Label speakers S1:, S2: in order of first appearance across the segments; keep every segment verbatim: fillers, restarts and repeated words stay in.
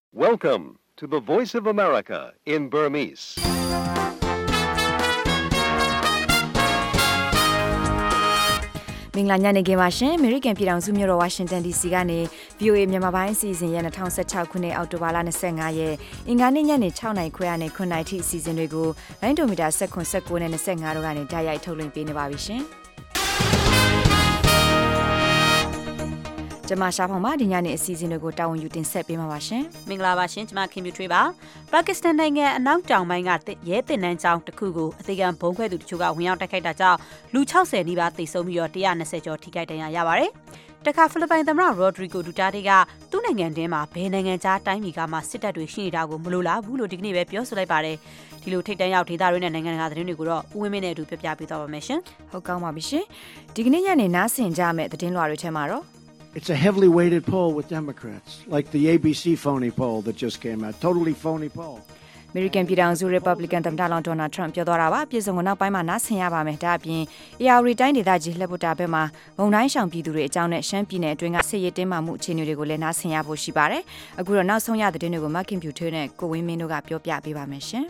S1: Welcome to the Voice of America in Burmese. ။
S2: မင်္ဂလာညနေခင်းပါရှင်။ American ပြည်ထောင်စုမြို့တော် Washington ဒီ စီ ကနေ ဗွီအိုအေ မြန်မာပိုင်းအစီအစဉ်ရဲ့twenty sixteenခုနှစ်အောက်တိုဘာလtwenty-fiveရက်အင်္ဂါနေ့ညနေsixနာရီခွဲကနေnineနာရီထိအစီအစဉ်တွေကိုလိုင်းဒိုမီတာnineteen, nineteenနဲ့twenty-fiveတို့ကနေဓာတ်ရိုက်ထုတ်လွှင့်ပေးနေပါပြီရှင်။ကျမရှာဖောင်ပါဒီညနေအစီအစဉ်တွေကိုတာဝန်ယူတင်ဆက်ပေးမှာပါရှင်
S3: ။မင်္ဂလာပါရှင်ကျမခင်မြူထွေးပါ။ပါကစ္စတန်နိုင်ငံအနောက်တောင်ပိုင်းကရဲတင်နန်းကျောင်းတစ်ခုကိုအသေးခံဘုံခွဲသူတချို့ကဝင်ရောက်တိုက်ခိုက်တာကြောင့်လူsixtyနီးပါးသေဆုံးပြီးတော့one hundred twentyကျော်ထိခိုက်ဒဏ်ရာရပါတယ်။တခါဖိလစ်ပိုင်သမ္မတရိုဒရီဂိုဒူတာတေကသူ့နိုင်ငံတွင်းမှာဘယ်နိုင်ငံခြားတိုင်းပြည်ကမှစစ်တပ်တွေရှိနေတာကိုမလိုလားဘူးလို့ဒီကနေ့ပဲပြောဆိုလိုက်ပါတယ်။ဒီလိုထိတ်တန့်ရောက်ဒေသတွေနဲ့နိုင်ငံတကာသတင်းတွေကိုတော့ဦးဝင်းမင်းနဲ့အတူပြပြပေးသွားပါမယ်ရှင်
S2: ။ဟုတ်ကောင်းပါပြီရှင်။ဒီကနေ့ညနေနားဆင်ကြမယ့်သတင်းလွှာတွေထဲမှာတော့
S4: It's a heavily weighted poll with Democrats, like the A B C phony poll that just came out. Totally phony poll.
S2: American ပြည်ထောင်စု Republican သမ္မတလောင်း Donald Trump ပြောသွားတာပါပြည်စုံကနောက်ပိုင်းမှာနားဆင်ရပါမယ်ဒါအပြင် A R တိုင်းဒေသကြီးလှပ်ပုတာဘက်မှာဘုံတိုင်းရှောင်ပြည်သူတွေအကြောင်းနဲ့ရှမ်းပြည်နယ်အတွင်းကစစ်ရေးတင်းမာမှုအခြေအနေတွေကိုလည်းနားဆင်ရဖို့ရှိပါတယ်အခုတော့နောက်ဆုံးရတဲ့သတင်းတွေကို Mark Computer နဲ့ကိုဝင်းမင်းတို့ကပြောပြပေးပါမယ်ရှင်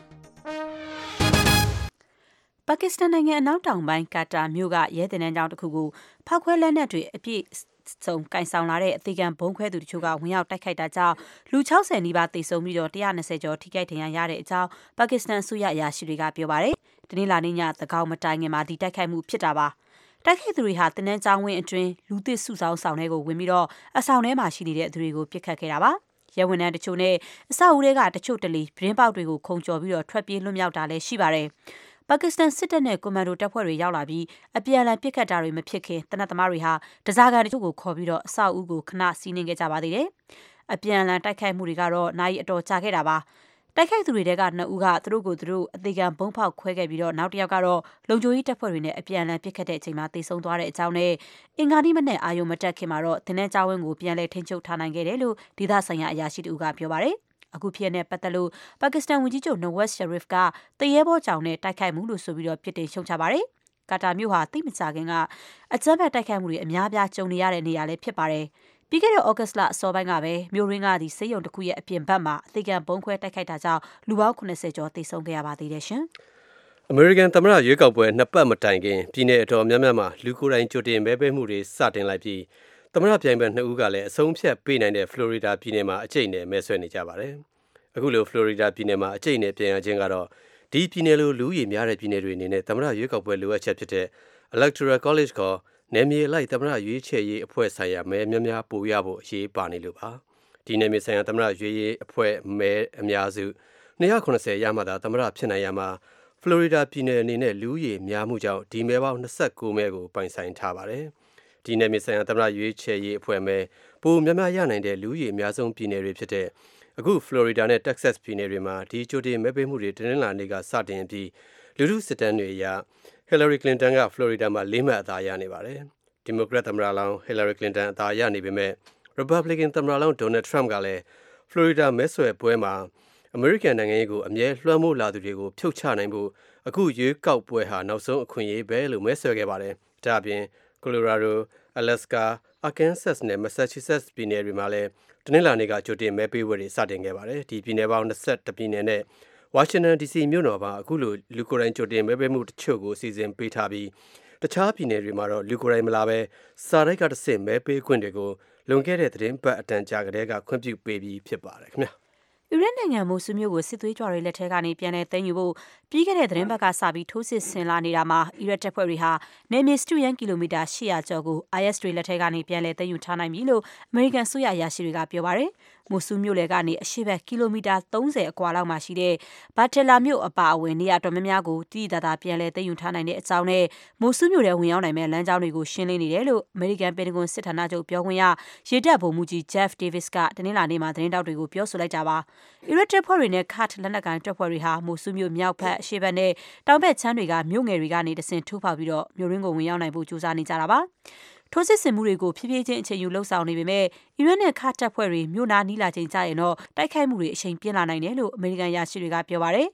S3: ပါကစ္စတန်နိုင်ငံအနောက်တောင်ပိုင်းကာတာမြို့ကရဲတင်နန်းကျောင်းတစ်ခုကိုဖောက်ခွဲလက်နက်တွေအပြည့်စုံကင်ဆောင်လာတဲ့အသေးခံဘုံခွဲသူတချို့ကဝင်ရောက်တိုက်ခိုက်တာကြောင့်လူsixtyနီးပါးသေဆုံးပြီးတော့one hundred twentyကျော်ထိခိုက်ဒဏ်ရာရတဲ့အကြောင်းပါကစ္စတန်အစိုးရအရာရှိတွေကပြောပါတယ်။ဒီနေ့လာနေ့ညသကောင်မတိုင်ခင်မှာဒီတိုက်ခိုက်မှုဖြစ်တာပါ။တိုက်ခိုက်သူတွေဟာတင်နန်းကျောင်းဝင်းအတွင်းလူသစ်စုဆောင်းဆောင်တွေကိုဝင်ပြီးတော့အဆောင်ထဲမှာရှိနေတဲ့သူတွေကိုပစ်ခတ်ခဲ့တာပါ။ရဲဝန်ထမ်းတချို့နဲ့အဆောက်အဦတွေကတချို့တလေပြင်းပေါက်တွေကိုခုံကျော်ပြီးတော့ထွက်ပြေးလွတ်မြောက်တာလည်းရှိပါတယ်။ပါကစ္စတန်စစ်တပ်နဲ့ကွန်မန်ဒိုတပ်ဖွဲ့တွေရောက်လာပြီးအပြန်အလှန်ပစ်ခတ်တာတွေမဖြစ်ခင်တနက်သမားတွေဟာတစားကန်တချို့ကိုခေါ်ပြီးတော့အဆောက်အဦကိုခဏစီးနှင်ခဲ့ကြပါသေးတယ်။အပြန်အလှန်တိုက်ခိုက်မှုတွေကတော့နိုင်အတော်ကြာခဲ့တာပါ။တိုက်ခိုက်သူတွေတဲကနှစ်ဦးကသူတို့ကိုသူတို့အသေးခံဘုံဖောက်ခွဲခဲ့ပြီးတော့နောက်တစ်ယောက်ကတော့လုံခြုံရေးတပ်ဖွဲ့တွေနဲ့အပြန်အလှန်ပစ်ခတ်တဲ့အချိန်မှာသေဆုံးသွားတဲ့အကြောင်းနဲ့အင်္ဂါနေ့မနေ့အာယုံမတက်ခင်မှာတော့တင်းနှန်းကျောင်းဝင်းကိုပြန်လည်ထိန်းချုပ်ထားနိုင်ခဲ့တယ်လို့ဒေသဆိုင်ရာအရာရှိတူကပြောပါတယ်။အခုဖြစ်တဲ့ပတ်သက်လို့ပါကစ္စတန်ဝန်ကြီးချုပ် Nawaz Sharif ကတရေဘောကြောင်နဲ့တိုက်ခိုက်မှုလို့ဆိုပြီးတော့ပြစ်တင်ရှုံချပါတယ်။ကာတာမြို့ဟာတိတ်မကြခင်ကအကြမ်းဖက်တိုက်ခိုက်မှုတွေအများပြားကြုံနေရတဲ့နေရာလည်းဖြစ်ပါတယ်။ပြီးခဲ့တဲ့ဩဂတ်လအစောပိုင်းကပဲမြို့ရင်းကဒီစေယုံတစ်ခုရဲ့အပြင်ဘက်မှာအသေးခံဘုံခွဲတိုက်ခိုက်တာကြောင့်လူပေါင်းeightyကျော်သေဆုံးခဲ့ရပါသေးတယ်ရှင်
S1: ။ American သမ္မတရွေးကောက်ပွဲနှစ်ပတ်မတိုင်ခင်ပြည်내အတော်များများမှာလူကိုယ်တိုင်ကြိုတင်မဲပေးမှုတွေစတင်လိုက်ပြီးသမ္မတပြိုင်ဘက်နှစ်ဦးကလည်းအဆုံးဖြတ်ပေးနိုင်တဲ့ Florida ပြည်နယ်မှာအကျိတ်နဲ့မဲဆွဲနေကြပါတယ်။အခုလို Florida ပြည်နယ်မှာအကျိတ်နဲ့ပြန်ရခြင်းကတော့ဒီပြည်နယ်လိုလူဦးရေများတဲ့ပြည်နယ်တွေအနေနဲ့သမ္မတရွေးကောက်ပွဲလိုအပ်ချက်ဖြစ်တဲ့ Electoral College ကနယ်မြေလိုက်သမ္မတရွေးချယ်ရေးအဖွဲ့ဆိုင်ရာမဲများများပိုရဖို့အရေးပါနေလို့ပါဒီနယ်မြေဆိုင်ရာသမ္မတရွေးရေးအဖွဲ့မဲအများစုtwo hundred seventyရမှသာသမ္မတဖြစ်နိုင်ရမှာ Florida ပြည်နယ်အနေနဲ့လူဦးရေများမှုကြောင့်ဒီမဲပေါင်းtwenty-nineမဲကိုပိုင်ဆိုင်ထားပါတယ်ဒီနယ်မြေဆိုင်ရာသမ္မတရွေးချယ်ရေးအဖွဲ့မဲပိုများများရနိုင်တဲ့လူဦးရေအများဆုံးပြည်နယ်တွေဖြစ်တဲ့အခု Florida နဲ့ Texas ပြည်နယ်တွေမှာဒီကြိုတင်မဲပေးမှုတွေတင်းလာနေကစတင်ပြီးလူထုစစ်တမ်းတွေအရ Hillary Clinton က Florida မှာ၄မှတ်အသာရနေပါတယ်။ Democrat သမ္မတလောင်း Hillary Clinton အသာရနေပေမဲ့ Republican သမ္မတလောင်း Donald Trump ကလည်း Florida မဲဆွယ်ပွဲမှာ American နိုင်ငံရေးကိုအမြဲလွှမ်းမိုးလာသူတွေကိုဖြုတ်ချနိုင်ဖို့အခုရွေးကောက်ပွဲဟာနောက်ဆုံးအခွင့်အရေးပဲလို့မဲဆွယ်ခဲ့ပါတယ်။ဒါ့အပြင် Colorado, Alaska, Arkansas နဲ့ Massachusetts ပြည်နယ်တွေမှာလည်းတနင်္လာနေ့ကကြိုတင်မဲပေးပွဲတွေစတင်ခဲ့ပါတယ်ဒီပြည်နယ်ပေါင်းtwenty-oneပြည်နယ်နဲ့ Washington ဒီ စီ မြို့တော်မှာအခုလိုလူကိုယ်တိုင်ကြိုတင်မဲပေးမှုတချို့ကိုစီစဉ်ပေးထားပြီးတခြားပြည်နယ်တွေမှာတော့လူကိုယ်တိုင်မလာဘဲစာတိုက်ကတစ်ဆင့်မဲပေးခွင့်တွေကိုလွန်ခဲ့တဲ့သတင်းပတ်အတန်ကြာကတည်းကခွင့်ပြုပေးပြီးဖြစ်ပါတယ်ခင်ဗျာ
S3: အီရတ်နိုင်ငံမိုဆူမြို့ကိုစစ်သွေးကြွတွေလက်ထက်ကနေပြန်လည်သိမ်းယူဖို့ပြီးခဲ့တဲ့သတင်းပတ်ကစပြီးထိုးစစ်ဆင်လာနေတာမှာအီရတ်တပ်ဖွဲ့တွေဟာနယ်မြေစတုရန်ကီလိုမီတာeight hundredကျော်ကို I S တွေလက်ထက်ကနေပြန်လည်သိမ်းယူထားနိုင်ပြီလို့အမေရိကန်ဆိုရအရာရှိတွေကပြောပါတယ်။မိုဆူမြို့လေကနေအရှေ့ဘက်ကီလိုမီတာthirtyအကွာလောက်မှာရှိတဲ့ဘာတလာမြို့အပါအဝင်နေရာတော်များများကိုတိတိတသာပြန်လည်သိမ်းယူထားနိုင်တဲ့အကြောင်းနဲ့မိုဆူမြို့ထဲဝင်ရောက်နိုင်မဲ့လမ်းကြောင်းတွေကိုရှင်းလင်းနေတယ်လို့အမေရိကန်ပင်တဂွန်စစ်ဌာနချုပ်ပြောခွင့်ရရေတပ်ဗိုလ်မှူးကြီး Jeff Davis ကတနင်္လာနေ့မှာသတင်းတောက်တွေကိုပြောဆိုလိုက်ကြပါအီရတ်တပ်ဖွဲ့တွေနဲ့ Kurd လက်နက်ကိုင်တပ်ဖွဲ့တွေဟာမိုဆူမြို့မြောက်ဘက်အရှေ့ဘက်နဲ့တောင်ဘက်ချမ်းတွေကမြို့ငယ်တွေကနေတဆင့်ထိုးဖောက်ပြီးတော့မြို့ရင်းကိုဝင်ရောက်နိုင်ဖို့ကြိုးစားနေကြတာပါထိုးစစ်ဆင်မှုတွေကိုဖြည်းဖြည်းချင်းအချိန်ယူလှုပ်ဆောင်နေပေမဲ့အီရတ်နဲ့ခါတပ်ဖွဲ့တွေမြို့နာနီးလာချိန်ကျရင်တော့တိုက်ခိုက်မှုတွေအချိန်ပြင်းလာနိုင်တယ်လို့အမေရိကန်ရရှိတွေကပြောပါတယ်။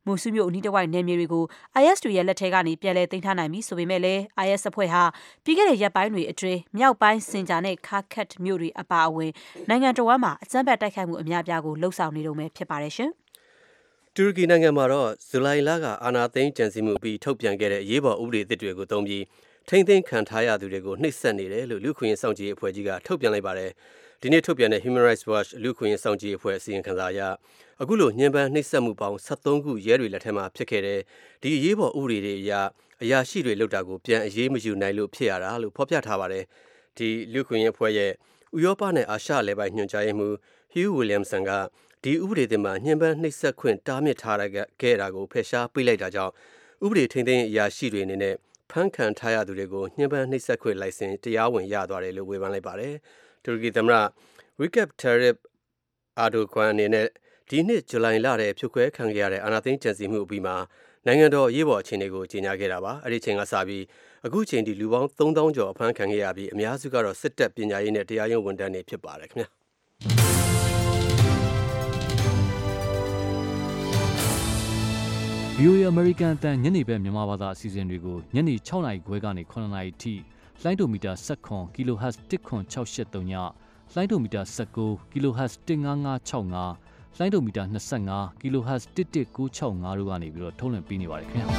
S3: မိုဆူမြို့အနီးတစ်ဝိုက်နယ်မြေတွေကို I S တွေရဲ့လက်ထက်ကနေပြန်လည်သိမ်းထားနိုင်ပြီဆိုပေမဲ့လည်း I S အဖွဲ့ဟာပြီးခဲ့တဲ့ရက်ပိုင်းတွေအတွင်းမြောက်ပိုင်းစင်ဂျာနဲ့ခါခတ်မြို့တွေအပါအဝင်နိုင်ငံတော်ဝန်မှာအကြမ်းဖက်တိုက်ခိုက်မှုအများပြားကိုလှုပ်ဆောင်နေတုန်းပဲဖြစ်ပါတယ်ရှင်
S1: ။တူရကီနိုင်ငံမှာတော့ဇူလိုင်လကအာဏာသိမ်းကြံစည်မှုပြီးထုတ်ပြန်ခဲ့တဲ့အရေးပေါ်ဥပဒေအသစ်တွေကိုသုံးပြီးထိမ့်သိမ်းခံထားရသူတွေကိုနှိပ်စက်နေတယ်လို့လူခွင့်ရေးစောင့်ကြည့်အဖွဲ့ကြီးကထုတ်ပြန်လိုက်ပါတယ်။ဒီနေ့ထုတ်ပြန်တဲ့ Human Rights Watch လူခွင့်ရေးစောင့်ကြည့်အဖွဲ့အစည်းအဝေးခန်းစာအရအခုလိုညှဉ်းပန်းနှိပ်စက်မှုပေါင်းဆယ့်သုံးခုရဲတွေလက်ထက်မှာဖြစ်ခဲ့တဲ့ဒီအရေးပေါ်ဥပဒေတွေအရအရာရှိတွေလုပ်တာကိုပြန်အရေးမယူနိုင်လို့ဖြစ်ရတာလို့ဖော်ပြထားပါတယ်။ဒီလူခွင့်ရေးအဖွဲ့ရဲ့ဥရောပနဲ့အာရှအလယ်ပိုင်းညွှန်ကြားရေးမှူး Hugh Williamson ကဒီဥပဒေသစ်မှာညှဉ်းပန်းနှိပ်စက်ခွင့်တားမြစ်ထားခဲ့တာကိုဖယ်ရှားပေးလိုက်တာကြောင့်ဥပဒေထိန်းသိမ်းအရာရှိတွေအနေနဲ့ဖမ်းခံထားရသူတွေကိုညှဉ်းပန်းနှိပ်စက်ခွင့်လိုင်စင်တရားဝင်ရသွားတယ်လို့ဝေဖန်လိုက်ပါတယ်။တူရကီသမ္မတ Recep Tayyip Erdogan အနေနဲ့ဒီနှစ်ဇူလိုင်လထဲဖြုတ်ခွဲခံခဲ့ရတဲ့အာဏာသိမ်းကြံစည်မှုအပြီးမှာနိုင်ငံတော်အရေးပေါ်အခြေအနေကိုကြေညာခဲ့တာပါ။အဲဒီချိန်ကစပြီးအခုချိန်ထိလူပေါင်းသုံးသောင်းကျော်အဖမ်းခံခဲ့ရပြီးအများစုကတော့စစ်တပ်ပညာရေးနဲ့တရားရုံးဝန်ထမ်းတွေဖြစ်ပါတယ်ခင်ဗျာ။
S5: V O A American အတန်ညနေဘက်မြန်မာဘာသာအစီအစဉ်တွေကိုညနေ၆နာရီခွဲကနေ၇နာရီထိလိုင်းဒိုမီတာ၁၇ kHz ၁ခွန်၆၈၃ညလိုင်းဒိုမီတာ၁၉ kHz ၁၅၅၆၅လိုင်းဒိုမီတာ၂၅ kHz ၁၁၉၆၅တို့ကနေပြီးတော့ထုတ်လွှင့်ပေးနေပါတယ်ခင်ဗျာ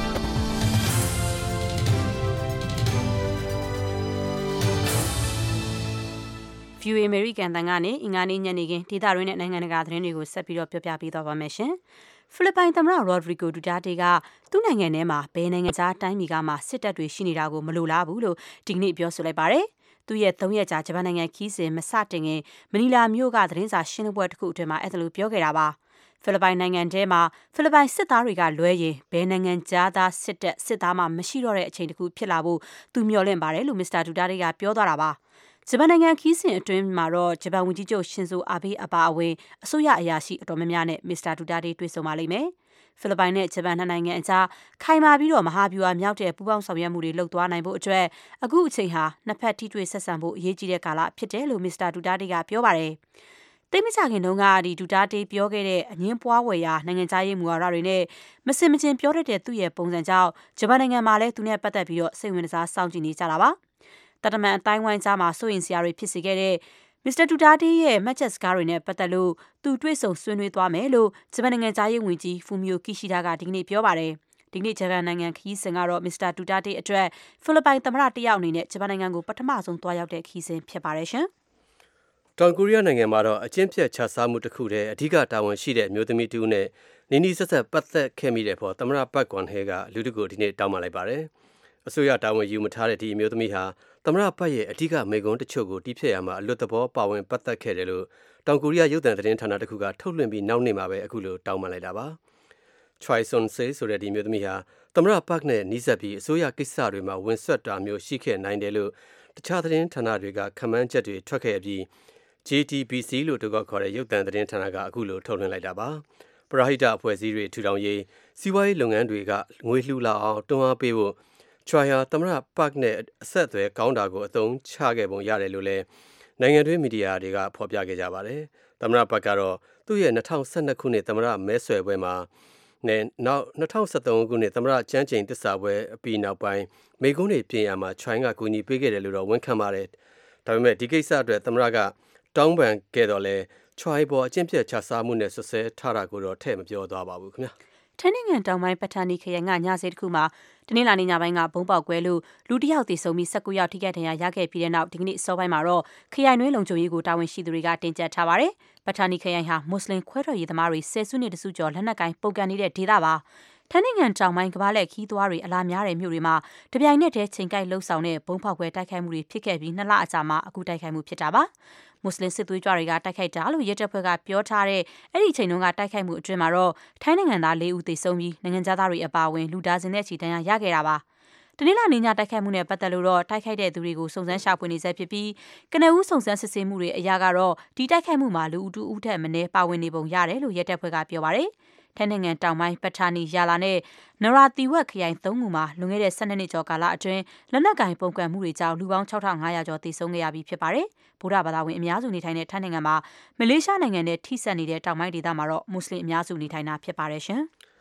S3: ။ View American တန်ကနေအင်္ဂါနေ့ညနေခင်းဒေသတွင်းနဲ့နိုင်ငံတကာသတင်းတွေကိုဆက်ပြီးတော့ပြောပြပေးသွားပါမယ်ရှင်။ဖိလစ်ပိုင်သမ္မတ Rodrigo Duterte ကသူ့နိုင်ငံထဲမှာဘယ်နိုင်ငံခြားတိုင်းပြည်ကမှစစ်တပ်တွေရှိနေတာကိုမလိုလားဘူးလို့ဒီကနေ့ပြောဆိုလိုက်ပါတယ်။သူ့ရဲ့သုံးရက်ကြာဂျပန်နိုင်ငံခီးစဉ်မစတင်ခင်မနီလာမြို့ကသတင်းစာရှင်းလင်းပွဲတစ်ခုအတွင်းမှာအဲ့ဒါလိုပြောခဲ့တာပါ။ဖိလစ်ပိုင်နိုင်ငံထဲမှာဖိလစ်ပိုင်စစ်သားတွေကလွဲရင်ဘယ်နိုင်ငံခြားသားစစ်တပ်စစ်သားမှမရှိတော့တဲ့အချိန်တစ်ခုဖြစ်လာဖို့သူမျှော်လင့်ပါတယ်လို့မစ္စတာ Duterte ကပြောသွားတာပါ။ဂျပန်နိုင်ငံခီးစဉ်အတွင်းမှာတော့ဂျပန်ဝန်ကြီးချုပ်ရှင်ဇိုအာဘေးအပါအဝင်အစိုးရအရာရှိအတော်များများနဲ့မစ္စတာဒူတာတေတွေ့ဆုံပါလိမ့်မယ်။ဖိလစ်ပိုင်နဲ့ဂျပန်နှစ်နိုင်ငံအကြားခိုင်မာပြီးတော့မဟာဗျူဟာမြောက်တဲ့ပူးပေါင်းဆောင်ရွက်မှုတွေလုပ်သွားနိုင်ဖို့အတွက်အခုအချိန်ဟာနှစ်ဖက်ထိတွေ့ဆက်ဆံဖို့အရေးကြီးတဲ့ကာလဖြစ်တယ်လို့မစ္စတာဒူတာတေကပြောပါတယ်။တိတ်မကြခင်တုန်းကဒီဒူတာတေပြောခဲ့တဲ့အငင်းပွားဝယ်ရာနိုင်ငံခြားရေးမူဝါဒတွေနဲ့မစင်မချင်းပြောတတ်တဲ့သူ့ရဲ့ပုံစံကြောင့်ဂျပန်နိုင်ငံမှာလည်းသူနဲ့ပတ်သက်ပြီးတော့စိတ်ဝင်စားစောင့်ကြည့်နေကြတာပါ။တတမန်အတိုင်းဝိုင်းကြားမှာစိုးရင်စရာတွေဖြစ်စေခဲ့တဲ့မစ္စတာဒူတာတေရဲ့မှတ်ချက်စကားတွေနဲ့ပတ်သက်လို့သူတွေ့ဆုံဆွေးနွေးသွားမယ်လို့ဂျပန်နိုင်ငံသားရေးဝန်ကြီးဖူမီယိုကီရှိဒါကဒီကနေ့ပြောပါတယ်။ဒီကနေ့ဂျပန်နိုင်ငံခရီးစဉ်ကတော့မစ္စတာဒူတာတေအတွက်ဖိလစ်ပိုင်သမ္မတတယောက်အနေနဲ့ဂျပန်နိုင်ငံကိုပထမဆုံးသွားရောက်တဲ့ခရီးစဉ်ဖြစ်ပါတယ်ရှင်
S1: ။တောင်ကိုရီးယားနိုင်ငံမှာတော့အကျဉ်းဖြတ်ချစားမှုတစ်ခုတည်းအဓိကတာဝန်ရှိတဲ့အမျိုးသမီးတူနဲ့နီနီဆက်ဆက်ပတ်သက်ခဲ့မိတဲ့ပေါ်သမ္မတပတ်ကွန်ဟဲကလူတို့ကိုဒီနေ့တောင်းပန်လိုက်ပါတယ်။အစိုးရတာဝန်ယူမထားတဲ့ဒီအမျိုးသမီးဟာသမ္မတပတ်ရဲ့အဓိကမိန့်ခွန်းတချို့ကိုတီးဖြတ်ရမှာအလွတ်သဘောပါဝင်ပတ်သက်ခဲ့တယ်လို့တောင်ကိုရီးယားရုပ်သံသတင်းဌာနတစ်ခုကထုတ်လွှင့်ပြီးနောက်နေ့မှာပဲအခုလိုတောင်းပန်လိုက်တာပါ။ Choi Son-se ဆိုတဲ့ဒီမျိုးသမီးဟာသမ္မတပတ်နဲ့နှီးစပ်ပြီးအစိုးရကိစ္စတွေမှာဝင်ဆွတ်တာမျိုးရှိခဲ့နိုင်တယ်လို့တခြားသတင်းဌာနတွေကခန့်မှန်းချက်တွေထွက်ခဲ့ပြီး J T B C လို့တကောခေါ်တဲ့ရုပ်သံသတင်းဌာနကအခုလိုထုတ်လွှင့်လိုက်တာပါ။ပရဟိတအဖွဲ့အစည်းတွေထူထောင်ရေးစီးပွားရေးလုပ်ငန်းတွေကငွေလှူလာအောင်တွန်းအားပေးဖို့ချွာယာသမ္မတပတ်နဲ့အဆက်အသွယ်ကောင်းတာကိုအသုံးချခဲ့ပုံရတယ်လို့လည်းနိုင်ငံတွင်းမီဒီယာတွေကဖော်ပြခဲ့ကြပါတယ်။သမ္မတပတ်ကတော့သူ့ရဲ့၂၀၁၂ခုနှစ်သမ္မတမဲဆွယ်ပွဲမှာနဲ့နောက်၂၀၁၃ခုနှစ်သမ္မတကျန်းကျိန်တစ္ဆာပွဲအပြီးနောက်ပိုင်းမိကုန်းတွေပြင်ရမှာချွိုင်းကကူညီပေးခဲ့တယ်လို့တော့ဝန်ခံပါတယ်။ဒါပေမဲ့ဒီကိစ္စအတွက်သမ္မတကတောင်းပန်ခဲ့တော့လဲချွိုင်းပေါ်အကျင့်ပြတ်ချစားမှုနဲ့ဆွဆဲထားတာကိုတော့ထည့်မပြောသွားပါဘူးခင်ဗျာ
S3: ။ထိုင်းနိုင်ငံတောင်ပိုင်းပထနီခရိုင်ကညစေးတစ်ခုမှာတနင်္လာနေ့ညပိုင်းကဘုံပေါက်ကွဲလို့လူတစ်ယောက်သေဆုံးပြီး၁၉ယောက်ထိခိုက်ဒဏ်ရာရခဲ့ပြီးတဲ့နောက်ဒီကနေ့စောပိုင်းမှာတော့ခရိုင်တွင်းလုံခြုံရေးကိုတာဝန်ရှိသူတွေကတင်ကြပ်ထားပါတယ်။ပထနီခရိုင်ဟာမွတ်စလင်ခွဲထွက်ရေးသမားတွေဆယ်စုနှစ်တစုကျော်လက်နက်ကိုင်ပုန်ကန်နေတဲ့ဒေသပါ။ထိုင်းနိုင်ငံတောင်ပိုင်းကမ္ဘာလက်ခီးသွားတွေအလားများတဲ့မြို့တွေမှာတပြိုင်နက်တည်းချိန်ကိုက်လှုပ်ဆောင်တဲ့ဘုံဖောက်ခွဲတိုက်ခိုက်မှုတွေဖြစ်ခဲ့ပြီးနှစ်လအကြာမှာအခုတိုက်ခိုက်မှုဖြစ်တာပါ။မွတ်စလင်စစ်သွေးကြွတွေကတိုက်ခိုက်တာလို့ရဲတပ်ဖွဲ့ကပြောထားတဲ့အဲ့ဒီအချိန်တုန်းကတိုက်ခိုက်မှုအတွင်းမှာတော့ထိုင်းနိုင်ငံသား၄ဦးသေဆုံးပြီးနိုင်ငံသားတွေအပါအဝင်လူဒါဇင်နဲ့ချီဒဏ်ရာရခဲ့တာပါ။တနင်္လာနေ့ညတိုက်ခိုက်မှုနဲ့ပတ်သက်လို့တော့တိုက်ခိုက်တဲ့သူတွေကိုစုံစမ်းရှာဖွေနေဆဲဖြစ်ပြီးကနဦးစုံစမ်းစစ်ဆေးမှုတွေအရကတော့ဒီတိုက်ခိုက်မှုမှာလူအတူဦးထက်မနည်းပါဝင်နေပုံရတယ်လို့ရဲတပ်ဖွဲ့ကပြောပါတယ်။ထိုင်းနိုင်ငံတောင်ပိုင်းပထနီယာလာနဲ့နရာတီဝက်ခရိုင်သုံးခုမှာလွန်ခဲ့တဲ့၁၂နှစ်ကျော်ကာလအတွင်းလက်နက်ကင်ပုံကံမှုတွေကြောင့်လူပေါင်း၆ထောင်၅ရာကျော်သေဆုံးခဲ့ရပြီးဖြစ်ပါတယ်။ဗုဒ္ဓဘာသာဝင်အများစုနေထိုင်တဲ့ထိုင်းနိုင်ငံမှာမလေးရှားနိုင်ငံနဲ့ထိစပ်နေတဲ့တောင်ပိုင်းဒေသမှာတော့မွတ်စလင်အများစုနေထိုင်တာဖြစ်ပါတယ်ရှင်
S1: ။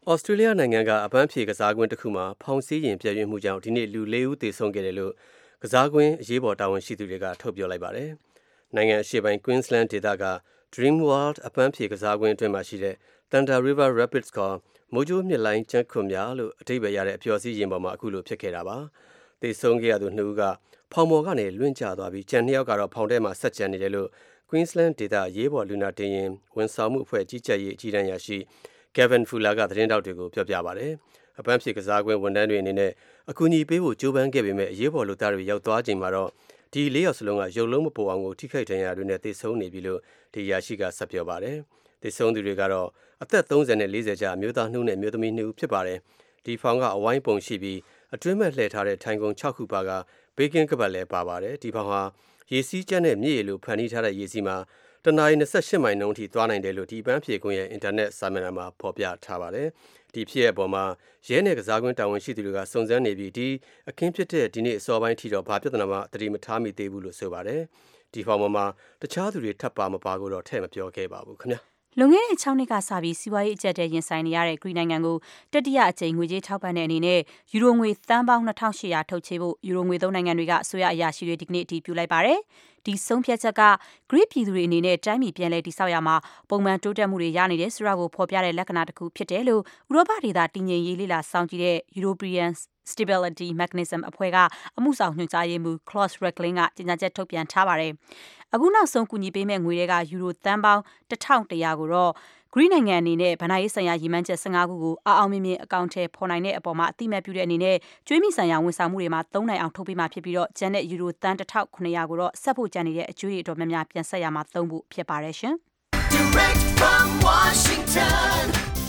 S1: ဩစတြေးလျနိုင်ငံကအပန်းဖြေကစားကွင်းတစ်ခုမှာဖောင်စည်းရင်ပြည့်ရွံ့မှုကြောင့်ဒီနေ့လူလေးဦးသေဆုံးခဲ့တယ်လို့ကစားကွင်းအရေးပေါ်တာဝန်ရှိသူတွေကထုတ်ပြောလိုက်ပါတယ်။နိုင်ငံအရှေ့ပိုင်း Queensland ဒေသက Dream World အပန်းဖြေကစားကွင်းအတွင်းမှာရှိတဲ့ Thunder River Rapids ကမိုးကြိုးမြစ်လိုင်းကျန်းခွန်များလို့အဓိပ္ပာယ်ရတဲ့အပျော်စီးရင်ပေါ်မှာအခုလိုဖြစ်ခဲ့တာပါ။သေဆုံးခဲ့ရသူနှစ်ဦးကဖောင်ပေါ်ကနေလွင့်ကျသွားပြီးကျန်နှစ်ယောက်ကတော့ဖောင်ထဲမှာဆက်ကျန်နေတယ်လို့ Queensland ဒေသရေးပေါ်လူနာတင်ရင်ဝန်ဆောင်မှုအဖွဲ့ကြီးကြပ်ရေးအကြီးတန်းရရှိKevin Fuller ကသတင်းတောက်တွေကိုပြောပြပါတယ်။အပန်းဖြေကစားကွင်းဝန်ထမ်းတွေအနေနဲ့အကူအညီပေးဖို့ကြိုးပမ်းခဲ့ပေမဲ့အရေးပေါ်လူသားတွေရောက်သွားချိန်မှာတော့ဒီလေးယောက်စလုံးကရုပ်လုံးမပေါ်အောင်ကိုထိခိုက်ဒဏ်ရာတွေနဲ့သေဆုံးနေပြီလို့ဒီရရှိကဆက်ပြောပါတယ်။သေဆုံးသူတွေကတော့အသက်သုံးဆယ်နဲ့လေးဆယ်ကြားအမျိုးသားနှုတ်နဲ့အမျိုးသမီးနှစ်ဦးဖြစ်ပါတယ်။ဒီဖောင်ကအဝိုင်းပုံရှိပြီးအတွင်းမဲ့လှည့်ထားတဲ့ထိုင်ကုန်၆ခုပါကဘေကင်းကပတ်လည်းပါပါတယ်။ဒီဖောင်ဟာရေစီးကျန်းတဲ့မြစ်ရေလိုဖန်တီးထားတဲ့ရေစီးမှာတနအီ၂၈မိုင်နှုန်းထိသွားနိုင်တယ်လို့ဒီပန်းဖြေကွင်းရဲ့အင်တာနက်စာမျက်နှာမှာဖော်ပြထားပါတယ်။ဒီဖြစ်ရဲ့ပေါ်မှာရဲနယ်ကစားကွင်းတာဝန်ရှိသူတွေကစုံစမ်းနေပြီးဒီအခင်းဖြစ်တဲ့ဒီနေ့အစောပိုင်းထိတော့ဘာပြဿနာမှသတိမထားမိသေးဘူးလို့ဆိုပါတယ်။ဒီဖောင်ပေါ်မှာတခြားသူတွေထပ်ပါမပါကိုတော့ထည့်မပြောခဲ့ပါဘူးခင်ဗျာ
S3: ။လွန်ခဲ့တဲ့၆နှစ်ကစပြီးစီးပွားရေးအကျပ်တဲရင်ဆိုင်နေရတဲ့ဂရိနိုင်ငံကိုတတိယအကြိမ်ငွေကြေးထောက်ပံ့တဲ့အနေနဲ့ယူရိုငွေသန်းပေါင်း၂၈၀၀ထုတ်ချေဖို့ယူရိုငွေသုံးနိုင်ငံတွေကအစိုးရအရာရှိတွေဒီကနေ့အတည်ပြုလိုက်ပါတယ်။ဒီဆုံးဖြတ်ချက်ကဂရိပြည်သူတွေအနေနဲ့တိုင်းပြည်ပြန်လည်တည်ဆောက်ရမှာပုံမှန်တိုးတက်မှုတွေရနေတယ်ဆိုတာကိုဖော်ပြတဲ့လက္ခဏာတစ်ခုဖြစ်တယ်လို့ဥရောပဒေသတည်ငြိမ်ရေးလေ့လာစောင့်ကြည့်တဲ့ European Stability Mechanism အဖွဲ့ကအမှုဆောင်ညွှန်ကြားရေးမှူး Klaus Reckling ကကြေညာချက်ထုတ်ပြန်ထားပါတယ်။အခုနောက်ဆုံးကူညီပေးမဲ့ငွေတွေကယူရိုသန်းပေါင်းတစ်ထောင်တစ်ရာကိုတော့ဂရိနိုင်ငံအနေနဲ့ဗဏ္ဍာရေးဆိုင်ရာရည်မှန်းချက်၁၅ခုကိုအအောင်မြင်မြင်အကောင့်ထဲပေါ်နိုင်တဲ့အပေါ်မှာအတိအမှတ်ပြုတဲ့အနေနဲ့ကျွေးမိဆိုင်ရာဝန်ဆောင်မှုတွေမှာသုံးနိုင်အောင်ထုတ်ပေးမှာဖြစ်ပြီးတော့ကျန်တဲ့ယူရိုသန်းတစ်ထောင်ခုနှစ်ရာကိုတော့ဆက်ဖို့ကြံနေတဲ့အကျွေးတွေအတော်များများပြန်ဆက်ရမှာသုံးဖို့ဖြစ်ပါတယ်ရှင်။ Direct from Washington,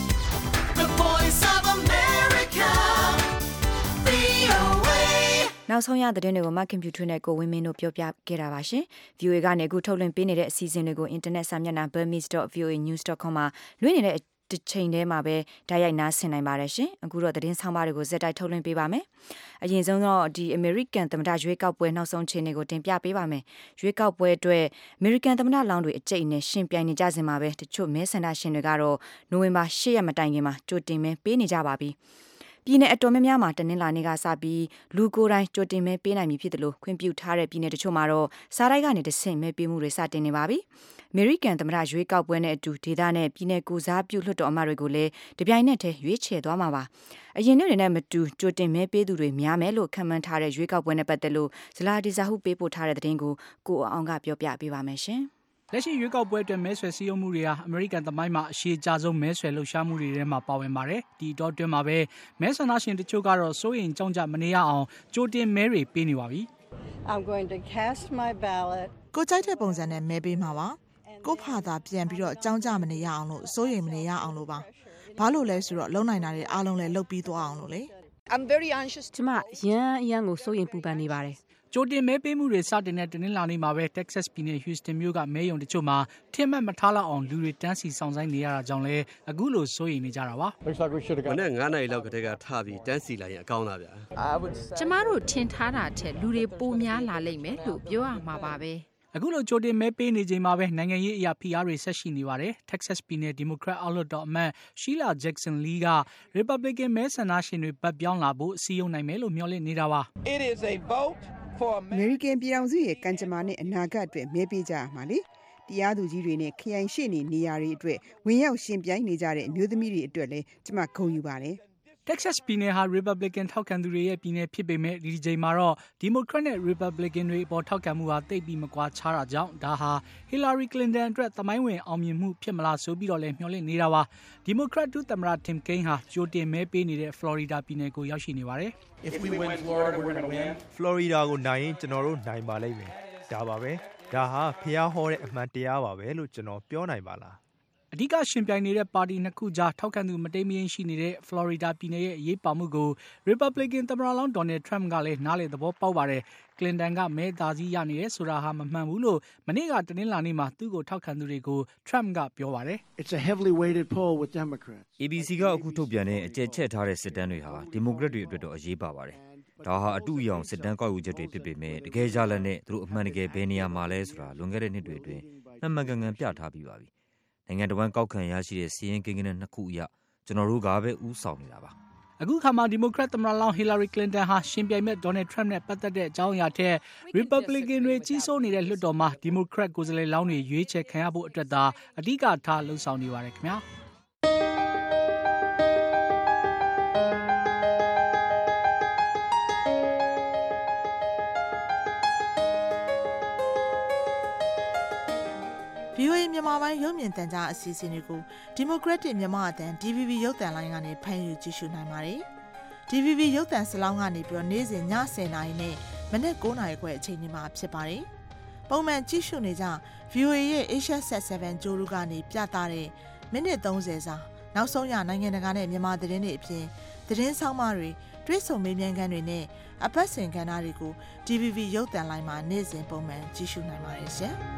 S3: the voice of America, V O A
S2: နောက်ဆုံးရသတင်းတွေကိုမှကွန်ပျူတာနဲ့ကိုဝင်းမင်းတို့ပြောပြခဲ့တာပါရှင် V O A ကနေအခုထုတ်လွှင့်ပေးနေတဲ့အစီအစဉ်တွေကိုအင်တာနက်စာမျက်နှာ burmese dot v o a news dot com မှာလွှင့်နေတဲ့ဒီချိန်ထဲမှာပဲဓာတ်ရိုက်နားဆင်နိုင်ပါတယ်ရှင်အခုတော့သတင်းဆောင်ပါတွေကိုဇက်တိုက်ထုတ်လွှင့်ပေးပါမယ်အရင်ဆုံးတော့ဒီ American သမ္မတရွေးကောက်ပွဲနောက်ဆုံးအခြေအနေကိုတင်ပြပေးပါမယ်ရွေးကောက်ပွဲအတွက် American သမ္မတလောင်းတွေအကျိတ်နဲ့ရှင်ပြိုင်နေကြစဉ်မှာပဲတချို့မဲဆန္ဒရှင်တွေကတော့နိုဝင်ဘာ၈ရက်မတိုင်ခင်မှာကြိုတင်မဲပေးနေကြပါပြီပြည်내အတော်များများမှာတနင်္လာနေ့ကစပြီးလူကိုယ်တိုင်ကြိုတင်မဲပေးနိုင်ပြီဖြစ်တယ်လို့ခွင့်ပြုထားတဲ့ပြည်내တချို့မှာတော့စားတိုက်ကနေတဆင့်မဲပေးမှုတွေစတင်နေပါပြီ။ American သမ္မတရွေးကောက်ပွဲနဲ့အတူဒေသနဲ့ပြည်내ကိုစားပြုလွှတ်တော်အမတ်တွေကိုလည်းတပြိုင်နက်တည်းရွေးချယ်သွားမှာပါ။အရင်နှစ်တွေနဲ့မတူကြိုတင်မဲပေးသူတွေများမယ်လို့ခန့်မှန်းထားတဲ့ရွေးကောက်ပွဲနဲ့ပတ်သက်လို့ဇလာဒီဇာဟုပေးပို့ထားတဲ့သတင်းကိုကိုအောင်ကပြောပြပေးပါမယ်ရှင်။
S6: လက်ရှိရွေးကောက်ပွဲအတွက်မဲဆွယ်စည်းရုံးမှုတွေဟာအမေရိကန်သမိုင်းမှာအရှည်ကြာဆုံးမဲဆွယ်လှုပ်ရှားမှုတွေထဲမှာပါဝင်ပါတယ်။ဒီတော့တွင်မှာပဲမဲဆန္ဒရှင်တချို့ကတော့စိုးရိမ်ကြောင့်ကြမနေရအောင်ကြိုတင်မဲတွေပေးနေပါပြီ။
S7: I'm going to cast my ballot
S8: ကိုကြိုက်တဲ့ပုံစံနဲ့မဲပေးမှာပါ။ကိုဖာသာပြန်ပြီးတော့ကြောင်းကြမနေရအောင်လို့စိုးရိမ်မနေရအောင်လို့ပါ။ဘာလို့လဲဆိုတော့လုံနိုင်တာတွေအားလုံးလည်းလုပ်ပြီးသွားအောင်လို့လေ။
S7: I'm very anxious
S3: ကျမရန်အရန်ကိုစိုးရိမ်ပူပန်နေပါတယ်
S6: ကြိုတင်မဲပေးမှုတွေစတင်တဲ့တနင်္လာနေ့မှာပဲ Texas ပြည်နယ် Houston မြို့ကမဲရုံတချို့မှာထင်မှတ်မထားလောက်အောင်လူတွေတန်းစီဆောင်ဆိုင်နေရတာကြောင့်လဲအခုလိုစိုးရိမ်နေကြတာပါ
S1: ။မနေ့ငါးနာရီလောက်ကတည်းကထားပြီးတန်းစီလိုက်ရင်အကောင်းလားဗျာ
S9: ။ကျမတို့ထင်ထားတာထက်လူတွေပိုများလာလိမ့်မယ်လို့ပြောရမှာပါပဲ
S6: ။အခုလိုကြိုတင်မဲပေးနေချိန်မှာပဲနိုင်ငံရေးအရာဖိအားတွေဆက်ရှိနေပါတယ်။ Texas ပြည်နယ် Democrat အောက်လွှတ်တော်အမတ် Sheila Jackson Lee က Republican မဲဆန္ဒရှင်တွေပတ်ပြောင်းလာဖို့စီယုံနိုင်မယ်လို့မျှော်လင့်နေတာပါ
S10: ။ It is a vote
S11: American ပြည်ထောင်စုရဲ့ကံကြမ္မာနဲ့အနာဂတ်အတွက်မဲပေးကြရမှာလေတရားသူကြီးတွေနဲ့ခရိုင်ရှေ့နေနေရာတွေအတွက်ဝင်ရောက်ရှင်ပြိုင်နေကြတဲ့အမျိုးသမီးတွေအတွက်လည်းကျမဂုဏ်ယူပါတယ်
S6: Texas ပြည်နယ်ဟာ Republican ထောက်ခံသူတွေရဲ့ပြည်နယ်ဖြစ်ပေမဲ့ဒီချိန်မှာတော့ Democrat နဲ့ Republican တွေအပေါ်ထောက်ခံမှုဟာတိတ်ပြီးမကွာခြားတာကြောင့်ဒါဟာ Hillary Clinton အတွက်သမိုင်းဝင်အောင်မြင်မှုဖြစ်မလားဆိုပြီးတော့လည်းမျှော်လင့်နေတာပါ Democrat ဒုသမ္မတ Tim Kaine ဟာကြိုတင်မဲပေးနေတဲ့ Florida ပြည်နယ်ကိုရောက်ရှိနေပါတယ်
S12: If we win Florida we're going to win Florida ကိုနိုင်ရင်ကျွန်တော်တို့နိုင်ပါလိမ့်မယ်ဒါပါပဲဒါဟာဖျားဟောတဲ့အမှန်တရားပါပဲလို့ကျွန်တော်ပြောနိုင်ပါလား
S6: အဓိကရှင်ပြိုင်နေတဲ့ပါတီနှစ်ခုကြားထောက်ခံသူမတိမ်မယိမ်းရှိနေတဲ့ Florida ပြည်နယ်ရဲ့အရေးပါမှုကို Republican သမ္မတလောင်း Donald Trump ကလည်းနားလည်သဘောပေါက်ပါတယ်။ Clinton ကမဲသားစီးရနေတယ်ဆိုတာဟာမမှန်ဘူးလို့မနေ့ကတနင်္လာနေ့မှာသူ့ကိုထောက်ခံသူတွေကို Trump ကပြောပါတယ်။
S4: It's a heavily weighted poll with Democrats.
S13: A B C ကအခုထုတ်ပြန်တဲ့အကျယ်ချက်ထားတဲ့စစ်တမ်းတွေဟာ Democrat တွေအတွက်တော့အရေးပါပါတယ်။ဒါဟာအတူအယောင်စစ်တမ်းကောက်ယူချက်တွေဖြစ်ပေမဲ့တကယ်ကြလက်နဲ့သူတို့အမှန်တကယ်ဘယ်နေရာမှာလဲဆိုတာလွန်ခဲ့တဲ့နှစ်တွေအတွင်းမှန်မှန်ကန်ကန်ပြထားပြီးပါပြီ။နိုင်ငံတော်ဝန်ကောက်ခံရရှိတဲ့စီးရင်ကိန်းကနနှစ်ခုအရကျွန်တော်တို့ကပဲဥဆောင်နေတာပါ
S6: အခုခါမှာဒီမိုကရက်သမ္မတလောင်းဟီလာရီကလင်တန်ဟာရှင်ပြိုင်မဲ့ဒေါ်နယ်ထရမ့်နဲ့ပတ်သက်တဲ့အကြောင်းအရာထက် Republican တွေကြီးစိုးနေတဲ့လွှတ်တော်မှာဒီမိုကရက်ကိုယ်စားလှယ်လောင်းတွေရွေးချယ်ခံရဖို့အတွက်သာအဓိကထားလှုံ့ဆော်နေပါတယ်ခင်ဗျာ
S8: ဗီအိုအေ မြန်မာပိုင်းရုပ်မြင်သံကြားအစီအစဉ်တွေကို Democratic မြန်မာအသံ ဒီ ဗီ ဘီ ရုပ်သံလိုင်းကနေဖမ်းယူကြည့်ရှုနိုင်ပါတယ်။ ဒီ ဗီ ဘီ ရုပ်သံစလောင်းကနေပြီးတော့နေ့စဉ်ညဆယ်နာရီနဲ့မနက်၉နာရီခွဲအချိန်ဒီမှာဖြစ်ပါတယ်။ပုံမှန်ကြည့်ရှုနေကြ ဗီအိုအေရဲ့ Asia Sat ဆဗန် ကြိုးလူကနေပြသတဲ့မိနစ်သုံးဆယ်စာနောက်ဆုံးရနိုင်ငံတကာနဲ့မြန်မာသတင်းတွေအပြင်သတင်းဆောင်မတွေတွေ့ဆုံမေးမြန်းခန်းတွေနဲ့အပတ်စဉ်ကဏ္ဍတွေကို ဒီ ဗီ ဘီ ရုပ်သံလိုင်းမှာနေ့စဉ်ပုံမှန်ကြည့်ရှုနိုင်ပါတယ်ရှင်။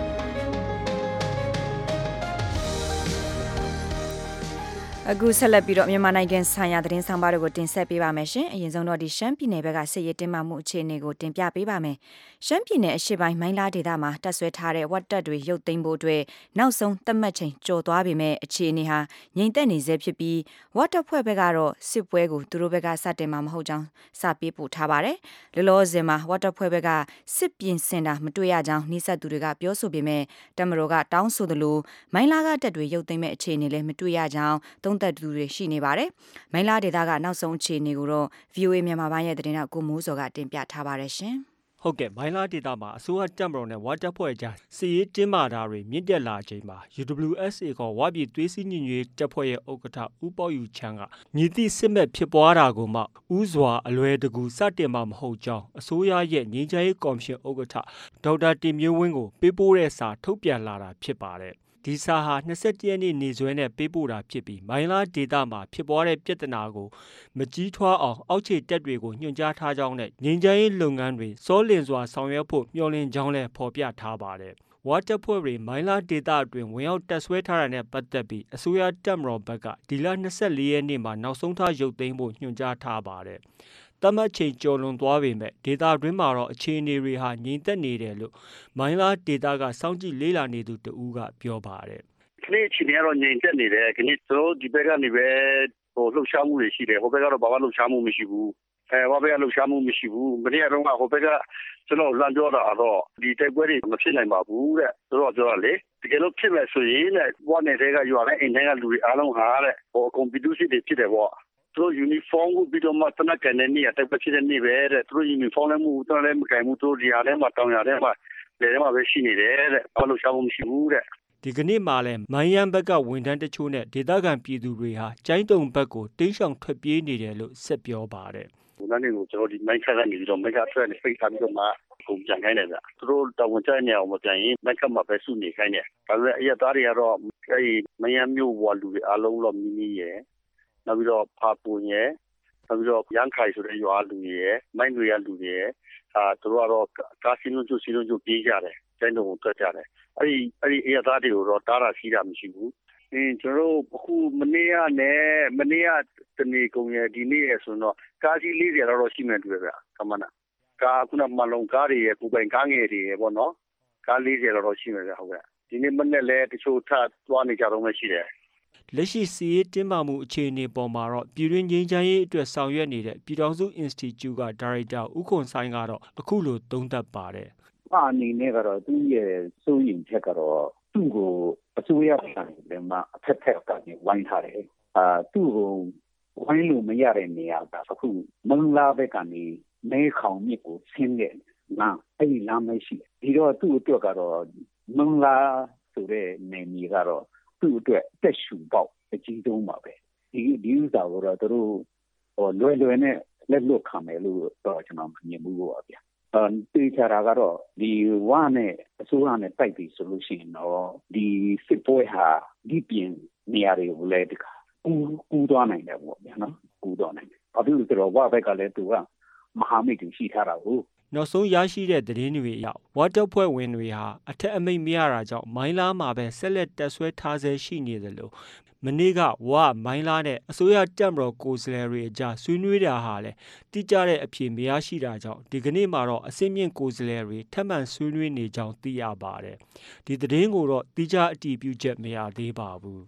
S2: အခုဆက်လက်ပြီးတော့မြန်မာနိုင်ငံဆိုင်ရာသတင်းဆောင်ပါတွေကိုတင်ဆက်ပေးပါမယ်ရှင်။အရင်ဆုံးတော့ဒီရှမ်းပြည်နယ်ဘက်ကစစ်ရေးတင်းမာမှုအခြေအနေကိုတင်ပြပေးပါမယ်။ရှမ်းပြည်နယ်အရှေ့ပိုင်းမိုင်းလားဒေသမှာတပ်ဆွဲထားတဲ့ဝက်တပ်တွေရုပ်သိမ်းဖို့အတွက်နောက်ဆုံးသတ်မှတ်ချိန်ကျော်သွားပေမဲ့အခြေအနေဟာငြိမ်သက်နေဆဲဖြစ်ပြီးဝက်တပ်ဖွဲ့ဘက်ကတော့စစ်ပွဲကိုသူတို့ဘက်ကစတင်မှာမဟုတ်ကြောင်းစာပေးပို့ထားပါတယ်။လောလောဆယ်မှာဝက်တပ်ဖွဲ့ဘက်ကစစ်ပြင်ဆင်တာမတွေ့ရကြောင်းနှိစက်သူတွေကပြောဆိုပေမဲ့တမတော်ကတောင်းဆိုသလိုမိုင်းလားကတပ်တွေရုပ်သိမ်းမဲ့အခြေအနေလည်းမတွေ့ရကြောင်းသုံးသက်သူတွေရှိနေပါတယ်။မိုင်းလားဒေသကနောက်ဆုံးအခြေအနေကိုတော့ ဗီအိုအေ မြန်မာပိုင်းရဲ့သတင်းထောက်ကိုမိုးစောကတင်ပြထားပါတယ်ရှင်
S10: ။ဟုတ်ကဲ့မိုင်းလားဒေသမှာအစိုးရတပ်မတော်နဲ့ဝါတပ်ဖွဲ့ကြားစစ်ရေးတင်းမာတာတွေမြင့်တက်လာချိန်မှာ ယူ ဒဘလျူ အက်စ် အေ ခေါ်ဝါပြည်သွေးစည်းညီညွတ်ရေးတပ်ဖွဲ့ရဲ့ဥက္ကဋ္ဌဦးပေါယူချမ်းကမြည်သည့်စစ်မဲ့ဖြစ်ပွားတာကိုမှဥစွာအလွယ်တကူစတင်မှာမဟုတ်ကြောင်းအစိုးရရဲ့ငြိမ်းချမ်းရေးကော်မရှင်ဥက္ကဋ္ဌဒေါက်တာတင်မျိုးဝင်းကိုပေးပို့တဲ့စာထုတ်ပြန်လာတာဖြစ်ပါတယ်။ဒီစာဟာ၂၁ရက်နေ့နေ့စွဲနဲ့ပေးပို့တာဖြစ်ပြီးမိုင်းလားဒေသမှာဖြစ်ပွားတဲ့ပြဿနာကိုမကြီးထွားအောင်အောက်ခြေတပ်တွေကိုညွှန်ကြားထားကြောင်းနဲ့ငြိမ်းချမ်းရေးလုပ်ငန်းတွေစောလင်စွာဆောင်ရွက်ဖို့မျှော်လင့်ကြောင်းလည်းဖော်ပြထားပါတယ်။ဝါတပ်ဖွဲ့တွေမိုင်းလားဒေသအတွင်းဝင်ရောက်တပ်ဆွဲထားတာနဲ့ပတ်သက်ပြီးအစိုးရတပ်မတော်ဘက်ကဒီလ၂၄ရက်နေ့မှာနောက်ဆုံးထားရုပ်သိမ်းဖို့ညွှန်ကြားထားပါတယ်။သတ်မှတ်ချိန်ကျော်လွန်သွားပေမဲ့ဒေသတွင်းမှာတော့အခြေအနေတွေဟာငြိမ်သက်နေတယ်လို့မိုင်းလားဒေသကစောင့်ကြည့်လေ့လာနေသူတဦးကပြောပါတယ်
S14: ။ဒီအခြေအနေကတော့ငြိမ်သက်နေတယ်။ဒီနေ့တို့ဒီဘက်ကနေပဲဟိုလှုပ်ရှားမှုတွေရှိတယ်။ဟိုဘက်ကတော့ဘာမှလှုပ်ရှားမှုမရှိဘူး။အဲဟိုဘက်ကလှုပ်ရှားမှုမရှိဘူး။မနေ့ကတော့ဟိုဘက်ကကျွန်တော်လမ်းပြောတာတော့ဒီတိုက်ပွဲတွေမဖြစ်နိုင်ပါဘူးတဲ့။ဆိုတော့ပြောရလေတကယ်လို့ဖြစ်မယ်ဆိုရင်တဲ့ဘွားနယ်တွေကရွာနဲ့အိမ်ထဲကလူတွေအားလုံးဟာတဲ့ဟိုကွန်ပျူတာစစ်တွေဖြစ်တယ်ပေါ့။သူတို့ uniform ကိုပြီးတော့မှတနက်ကန်တဲ့နေ့အတက်ဖြစ်တဲ့နေ့ပဲတဲ့သူတို့ uniform လည်းမဟုတ်တော့လည်းမကင်ဘူးသူတို့ဒီဟာထဲမှာတောင်ရထဲမှာလေထဲမှာပဲရှိနေတယ်တဲ့ဘာလို့ရှားဖို့မရှိဘူးတဲ့
S10: ဒီကနေ့မှလည်းမိုင်းရန်ဘက်ကဝန်ထမ်းတချို့နဲ့ဒေသခံပြည်သူတွေဟာကျိုင်းတုံဘက်ကိုတင်းရှောင်ထွက်ပြေးနေတယ်လို့ဆက်ပြောပါတယ်
S14: ဝန်ထမ်းတွေကိုကျွန်တော်ဒီမိုင်းခက်ကနေပြီးတော့မိုင်းခက်ထွက်နေဖိတ်ထားပြီးတော့မှပုံပြန်ခိုင်းတယ်ဗျသူတို့တာဝန်ကျနေအောင်မပြန်ရင်မိုင်းခက်မှာပဲစုနေခိုင်းတယ်ဒါပေမဲ့အရက်သားတွေကတော့အဲဒီမိုင်းရန်မျိုးဘွာလူတွေအားလုံးတော့မိမိရဲ့နောက်ပြီးတော့ဖာပွန်ရဲ့နောက်ပြီးတော့ရန်ခိုင်ဆိုတဲ့ရွာလူတွေရဲ့မိုင်းတွေရလူတွေရဲ့အာသူတို့ကတော့ကားစီးလုံးကျစီးလုံးကျပြေးကြတယ်ကျိုင်းတုံကိုထွက်ကြတယ်အဲ့ဒီအဲ့ဒီအရသားတွေကိုတော့တားတာစီးတာမရှိဘူးအင်းကျွန်တော်တို့အခုမနေ့ကနဲ့မနေ့ကတနေ့ကုန်ရဲ့ဒီနေ့ရဆိုတော့ကားစီးလေးတွေတော့ရှိမှန်တူတယ်ဗျကမနာကားခုနမလုံကားတွေရဲ့ပူပိုင်ကားငယ်တွေရဲ့ပေါ့နော်ကားလေးတွေတော့ရှိမှန်ဗျဟုတ်ကဲ့ဒီနေ့မနေ့လဲတချို့ထသွားနေကြတော့မှရှိတယ်
S10: လက်ရှိစီရေးတင်းမာမှုအခြေအနေပေါ်မှာတော့ပြည်တွင်းငြိမ်းချမ်းရေးအတွက်ဆောင်ရွက်နေတဲ့ပြည်ထောင်စု Institute ကဒါရိုက်တာဦးခွန်ဆိုင်ကတော့အခုလိုသုံးသပ်ပါတယ်
S15: ။အအနေနဲ့ကတော့သူ့ရဲ့စိုးရိမ်ချက်ကတော့သူ့ကိုအစိုးရကနေမှအဖက်ဖက်ကနေဝိုင်းထားတယ်။အာသူ့ကိုဝိုင်းလို့မရတဲ့နေရာကအခုမုံလာဘက်ကနေမဲခေါင်မြစ်ကိုဆင်းတဲ့လမ်းအဲ့ဒီလမ်းမရှိ။ဒီတော့သူ့အတွက်ကတော့မုံလာဆိုတဲ့နေမြေကတော့သူ့အတွက်တက်ရှူပေါက်အကြီးဆုံးပါပဲဒီဒီဥစ္စာကိုတော့သူတို့ဟိုလွယ်လွယ်နဲ့လက်လွတ်ခံမယ်လို့တော့ကျွန်တော်မမြင်ဘူးပေါ့ဗျာအဲတေချာတာကတော့ဒီဝါနဲ့အစိုးရနဲ့တိုက်ပြီးဆိုလို့ရှိရင်တော့ဒီစစ်ပွဲဟာဒီပြင်နေရာတွေကိုလည်းတခါကူကူသွားနိုင်တယ်ပေါ့ဗျာနော်ကူသွားနိုင်တယ်ဘာဖြစ်လို့ဆိုတော့ဝါဘက်ကလည်းသူကမဟာမိတ်တွေရှိထားတာကို
S10: နောက်ဆုံးရရှိတဲ့သတင်းတွေအရဝါတပ်ဖွဲ့ဝင်တွေဟာအထက်အမိန့်မရတာကြောင့်မိုင်းလားမှာပဲဆက်လက်တပ်ဆွဲထားဆဲရှိနေတယ်လို့မနေ့ကဝါမိုင်းလားနဲ့အစိုးရတပ်မတော်ကိုယ်စားလှယ်တွေအကြားဆွေးနွေးတာဟာလည်းတိကျတဲ့အဖြေမရရှိတာကြောင့်ဒီကနေ့မှာတော့အစင်းမြင့်ကိုယ်စားလှယ်တွေထပ်မံဆွေးနွေးနေကြောင်းသိရပါတယ်ဒီသတင်းကိုတော့တိကျအတည်ပြုချက်မရသေးပါဘူး